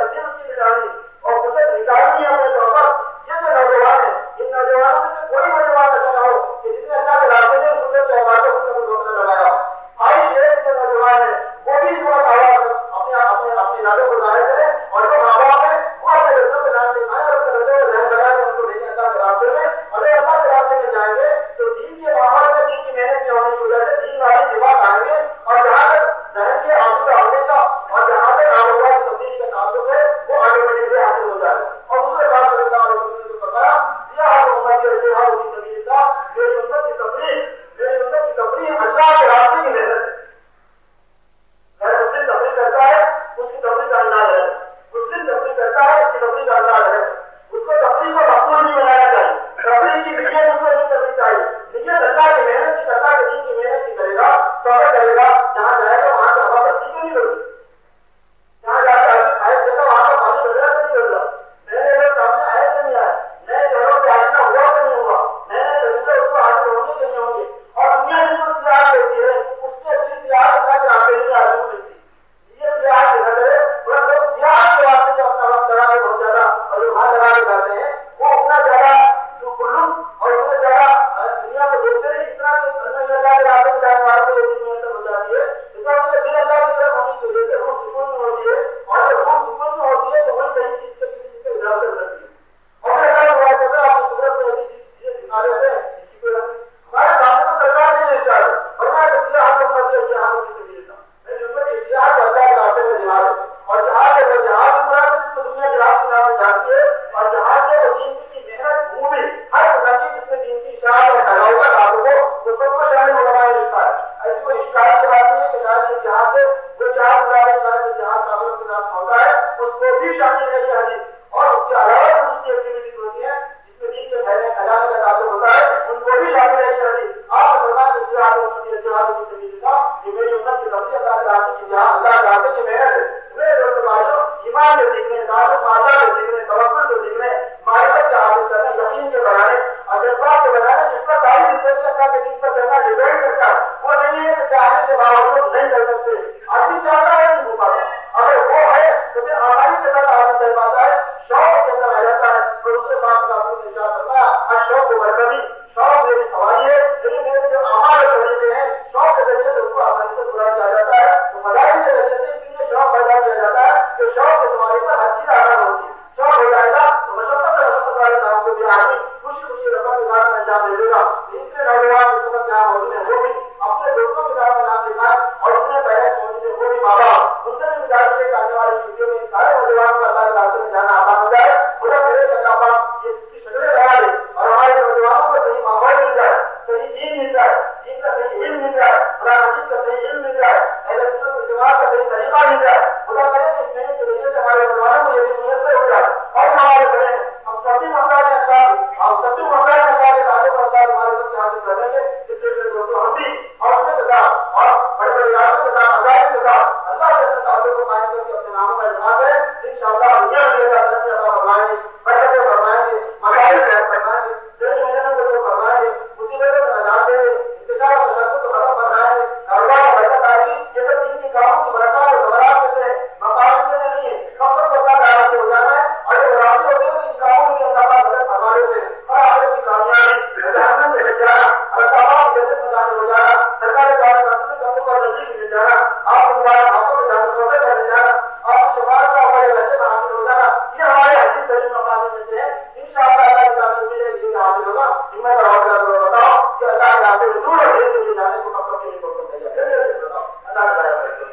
[SPEAKER 2] مسجد اس کی نگرانی اور اسے نکالنی ہے اپنے طور پر. یہ جو نوجوان ہیں ان نوجوانوں میں سے کوئی نوجوان ایسا نہ ہو کہ جس نے اللہ کے راستے میں اسے تہواروں کو روکنے لگایا. آئی ایک جو نوجوان ہے وہ بھی اس وقت آواز اپنے اپنے اپنے ارادے کو ظاہر کرے اور جو ماں باپ ہے وہ اپنے بچوں کے نام لکھائے اور اپنے بچوں کو ذہن لگائے ان کو بھیجیں اللہ کے راستے میں. اگر اللہ کے راستے میں جائیں گے تو دین کے ماحول میں دین کی محنت میں ہونے کی وجہ سے دین والے جواب آئیں گے اور جہاں تک ذہن کے آنسو آنے کا اور جہاں تک آلوڑا کی تبدیلی کا تعلق ہے وہ آٹومیٹکلی حاصل ہو جائے. اور دوسرے بات صلی اللہ علیہ وسلم نے فرمایا سیاحت امت کے سیاحت کی سبیل کا میری امت کی تفریح میری امت کی تفریح اللہ کے راستے کی محنت ہے. اگر مسلم تفریح کرتا ہے اس کی تفریح کا انداز ہے. مسلم تفریح کرتا ہے اس کی تفریح کا انداز ہے. اس کو تفریح کو مقصود نہیں بنانا چاہیے. تفریح کی نیت اس کو نہیں کرنی چاہیے. نیت اللہ کی محنت کی کرتا ہے دین کی محنت کی کرے گا توبہ کرے گا جہاں جائے گا وہاں سے ہوا بستی کیوں نہیں ہوگی. جہاں جا کے آدمی کھائے دیتا وہاں کا پانی وغیرہ نہیں کر رہا. نئے نئے لوگ سامنے آئے کہ نہیں آئے. نئے شہروں سے آنا ہوا کہ نہیں ہوا. نئے نئے طریقے اس کو حاصل ہوں گے کہ نہیں ہوں گے. اور دنیا جس کو سیاحت دیتی ہے اس کی اچھی سیاحت اللہ کے راستے میں آدمی ملتی ہے. یہ سیاحت دیکھا کرے بڑا لوگ سیاحت کے واسطے جو اپنا وقت لگا کے بہت زیادہ اور جو وہاں لگا کے جاتے ہیں وہ اتنا زیادہ جو کلو اور اتنا زیادہ دنیا کو دیکھتے ہیں اتنا اللہ کے راستے میں جانے والوں کو یہ چیز محنت ہو جاتی ہے. اس کا مطلب دل اللہ کی طرف ہونی چاہیے کہ روح سکون میں ہوتی ہے اور جب روح سکون میں ہوتی ہے تو وہی صحیح چیز سے کسی چیز سے اجازت کرتی ہے. اور پھر اگر ہوا کرتا ہے آپ صورت سے ایسی چیزیں دکھا دیتے ہیں جس کی کوئی ہمارے سامنے تو سرکار نہیں ہے چاہیے اور میں کسی ہاتھ میں مرضی ہے ہاتھ میں کسی لیتا میں جملے کی اشتہار اللہ کے راستے میں جہاد ہے اور جہاز ہے وہ جہاز مراد جس کو دنیا کے راستے میں آپ جانتی ہے اور جہاز ہے وہ دین کی محنت مووی ہر قسم کی جس میں دین کی اشاعت اور پھیلاؤ کا تعلق ہو وہ سب کو شامل علماء نے لکھا ہے. ایسی کوئی اشکال کی بات نہیں ہے کہ شاید یہ جہاز ہے وہ جہاز مراد ہے شاید یہ جہاز کافروں کے ساتھ ہوتا ہے اس کو بھی شامل ہے یہ حدیث. اور اس کے علاوہ دوسری ایکٹیویٹیز ہوتی ہیں جس میں دین کے پھیلنے پھیلانے کا تعلق ہوتا ہے ان کو بھی شامل ہے یہ حدیث. آپ نے فرمایا کہ جہاد امت کی جہاد کی سبیل کا یہ میری امت کی تفریح اللہ کے راستے کی جہاد اللہ کے راستے کی محنت ہے. میرے دوست بھائیوں ایمان کے سیکھنے تعلق معاملہ کے سیکھنے توکل کے سیکھنے معرفت کے حاصل کرنے یقین کے بڑھانے اور جذبات کے بڑھانے جس پر ساری زندگی اللہ کے دین پر چلنا ڈپینڈ کرتا ہے وہ نہیں ہے کہ چاہنے کے باوجود نہیں کر سکتے. آدمی چاہتا ہے نہیں ہو پاتا. اگر وہ ہے تو پھر آسانی کے ساتھ حاصل کر پاتا ہے. شوق کے اندر آ جاتا ہے. اور دوسرے بات کا آپ نے ارشاد فرمایا ہر شوق کو برکتی شوق میری سواری ہے لیکن میرے جو اعمال طریقے ہیں شوق کے ذریعے سے ان کو آسانی سے پورا کیا جاتا ہے. تو مظاہر کے ذریعے سے اس لیے شوق پیدا کیا جاتا ہے کہ شوق کے سواری پر ہر چیز آسان ہوتی ہے. شوق ہو جائے گا تو مشقت اور مشقت والے کاموں کو بھی آدمی خوشی خوشی رقم کے ساتھ انجام دے دے گا. اتنے نوجوان اس وقت یہاں موجود ہیں وہ بھی اپنے دوستوں کے ساتھ نام لکھا ہے اور اتنے پہلے موجود ہیں وہ بھی ماں باپ ان سے بھی گزارش ہے کہ آنے والی چھٹیوں میں سارے نوجوانوں کو اللہ کے راستے میں جانا آسان ہو جائے. خدا کرے کہ اللہ پاک یہ اس کی شکلیں بنا دے اور ہمارے نوجوانوں کو صحیح ماحول مل جائے صحیح دین مل جائے دین کا صحیح علم مل جائے قرآن حدیث کا صحیح علم مل جائے اہل سنت والجماعت کا صحیح طریقہ مل جائے. خدا کرے کہ اس محنت کے ذریعے سے ہمارے نوجوانوں کو یہ بھی میسر ہو جائے. اور ہمارے بڑے ہم سبھی مسائل اللہ ہم سبھی مسائل اللہ کے تعلق اللہ ہمارے سب کے حاصل کریں گے. اس لیے دوستوں ہم بھی اور اپنے کے ساتھ اور بڑے بڑے اداروں کے ساتھ عزائم کے ساتھ اللہ کے اپنے تعلق کو قائم کر کے اپنے ناموں کا اظہار کریں. انشاءاللہ دنیا میں یہ ترقی عطا فرمائیں گے برکتیں فرمائیں گے مسائل کو فرمائیں گے دل محنتوں کو دور فرمائیں گے مصیبتوں سے نجات دیں گے انتشار اور تشدد کو ختم فرمائیں گے کاروبار میں برکت آئے گی. یہ سب دین کے کاموں کی برکات اور زبرات میں سے ہے مقام سے نہیں ہے. مقصد کو اللہ تعالیٰ سے ہو جانا ہے اور یہ راضی ہوتے ہیں ان کاموں میں اللہ تعالیٰ مدد فرما دیتے ہیں. اور آخرت کی کامیابی جہنم سے بچ جانا اور تمام جنت میں داخل ہو جانا سرکار دعوت رسول کا حکم اور نزدیک مل جانا آپ کو مبارک ہاتھوں میں جانا توبہ کر جانا آپ کی شفاعت کا ہمارے لہجے میں حاصل ہو جانا یہ ہمارے حدیث ترین مقاصد میں سے ہے. انشاءاللہ اللہ کے ساتھ میرے لیے حاصل ہوگا. ہمت اور حوصلہ بتاؤ کہ اللہ کے راستے میں دور ہے کے لیے جانے کو کب تک نہیں روک سکتے. بتاؤ اللہ کا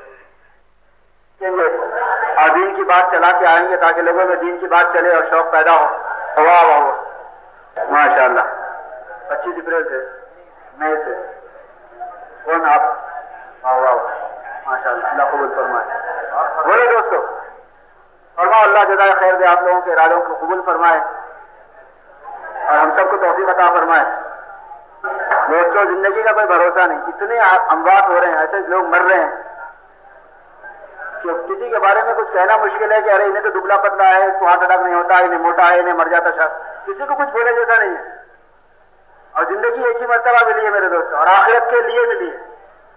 [SPEAKER 3] اور دین کی بات چلا کے آئیں گے تاکہ لوگوں میں دین کی بات چلے اور شوق پیدا ہو. واہ واہ ماشاء اللہ. پچیس اپریل سے مئی سے کون آپ واہ واہ ماشاء اللہ اللہ قبول فرمائے. بولے دوستوں فرماؤ اللہ جزائے خیر دے آپ لوگوں کے ارادوں کو قبول فرمائے اور ہم سب کو توفیق عطا فرمائے. دوستوں زندگی کا کوئی بھروسہ نہیں. اتنے اموات ہو رہے ہیں ایسے لوگ مر رہے ہیں کہ کسی کے بارے میں کچھ کہنا مشکل ہے کہ ارے انہیں تو دبلا پتلا ہے اس کو ہارٹ اٹیک نہیں ہوتا انہیں موٹا ہے انہیں مر جاتا شخص. کسی کو کچھ بولے جیسا نہیں ہے. اور زندگی ایک ہی مرتبہ ملی ہے میرے دوست اور آخرت کے لیے ملی ہے.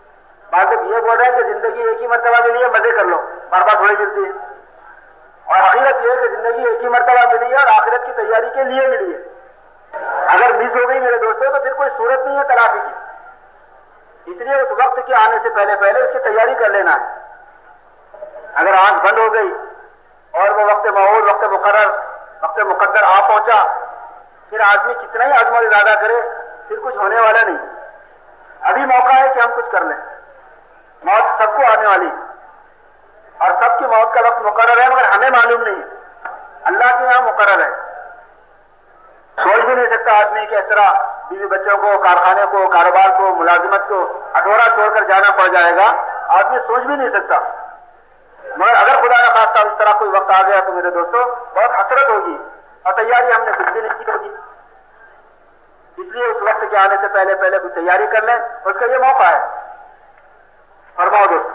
[SPEAKER 3] بعض لوگ یہ بول رہے ہیں کہ زندگی ایک ہی مرتبہ ملی ہے مزے کر لو بار بار تھوڑی ملتی ہے اور
[SPEAKER 2] یہ کہ زندگی ایک ہی مرتبہ ملی ہے اور آخرت کی تیاری کے لیے ملی ہے. اگر مس ہو گئی میرے دوستوں تو پھر کوئی صورت نہیں ہے تلافی کی. اس لیے اس وقت کے آنے سے پہلے پہلے اس کی تیاری کر لینا ہے. اگر آنکھ بند ہو گئی اور وہ وقت معمول وقت مقرر وقت مقدر آ پہنچا پھر آدمی کتنا ہی عزم اور ارادہ کرے پھر کچھ ہونے والا نہیں. ابھی موقع ہے کہ ہم کچھ کر لیں. موت سب کو آنے والی اور سب کی موت کا وقت مقرر ہے مگر ہمیں معلوم نہیں ہے. اللہ کے یہاں مقرر ہے. سوچ بھی نہیں سکتا آدمی کہ اس طرح بیوی بچوں کو کارخانے کو کاروبار کو ملازمت کو اٹھورا چھوڑ کر جانا پڑ جائے گا. آدمی سوچ بھی نہیں سکتا. مگر اگر خدا نہ خواستہ اس طرح کوئی وقت آ گیا تو میرے دوستوں بہت حسرت ہوگی اور تیاری ہم نے کچھ بھی نہیں کی ہوگی. اس لیے اس وقت کے آنے سے پہلے پہلے کچھ تیاری کر لیں. اس کا یہ موقع ہے. فرماؤ دوست,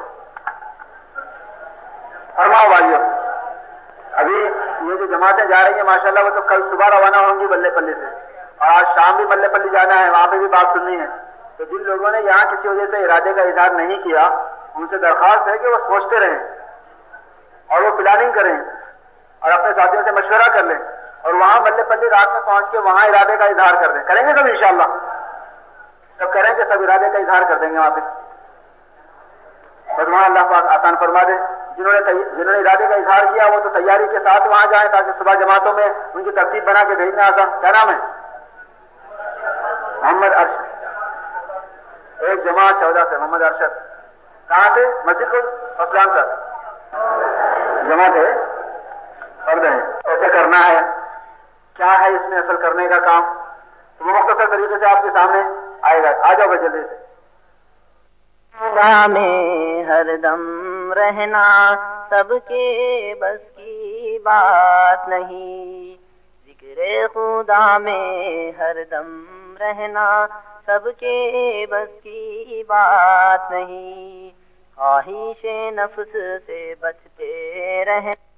[SPEAKER 2] فرماؤ بھائیو. ابھی یہ جو جماعتیں جا رہی ہیں ماشاءاللہ وہ تو کل صبح روانہ ہوں گی ملے پلی سے اور آج شام بھی ملے پلی جانا ہے, وہاں پہ بھی بات سننی ہے. تو جن لوگوں نے یہاں کسی وجہ سے ارادے کا اظہار نہیں کیا ان سے درخواست ہے کہ وہ سوچتے رہیں اور وہ پلاننگ کریں اور اپنے ساتھیوں سے مشورہ کر لیں اور وہاں ملے پلی رات میں پہنچ کے وہاں ارادے کا اظہار کر دیں. کریں گے سب انشاءاللہ. سب کریں گے, سب ارادے کا اظہار کر دیں گے وہاں پہ. بس وہاں اللہ پاک آسان فرما دے. جنہوں نے جنہوں نے ارادے کا اظہار کیا وہ تو تیاری کے ساتھ وہاں جائیں تاکہ صبح جماعتوں میں ان کی ترتیب بنا کے بھیجنا آسان. کیا نام ہے؟ محمد ارشد. ایک جماعت چودہ سے محمد ارشد. کہاں سے؟ مسجد کو اسلام کا جماعت ہے. فرد ہے. ایسے کرنا ہے. کیا ہے اس میں اصل کرنے کا کام تو وہ مختصر طریقے سے آپ کے سامنے آئے گا. آ جاؤ جلدی سے.
[SPEAKER 4] خدا میں ہر دم رہنا سب کے بس کی بات نہیں. ذکر خدا میں ہر دم رہنا سب کے بس کی بات نہیں. خواہش نفس سے بچتے رہنا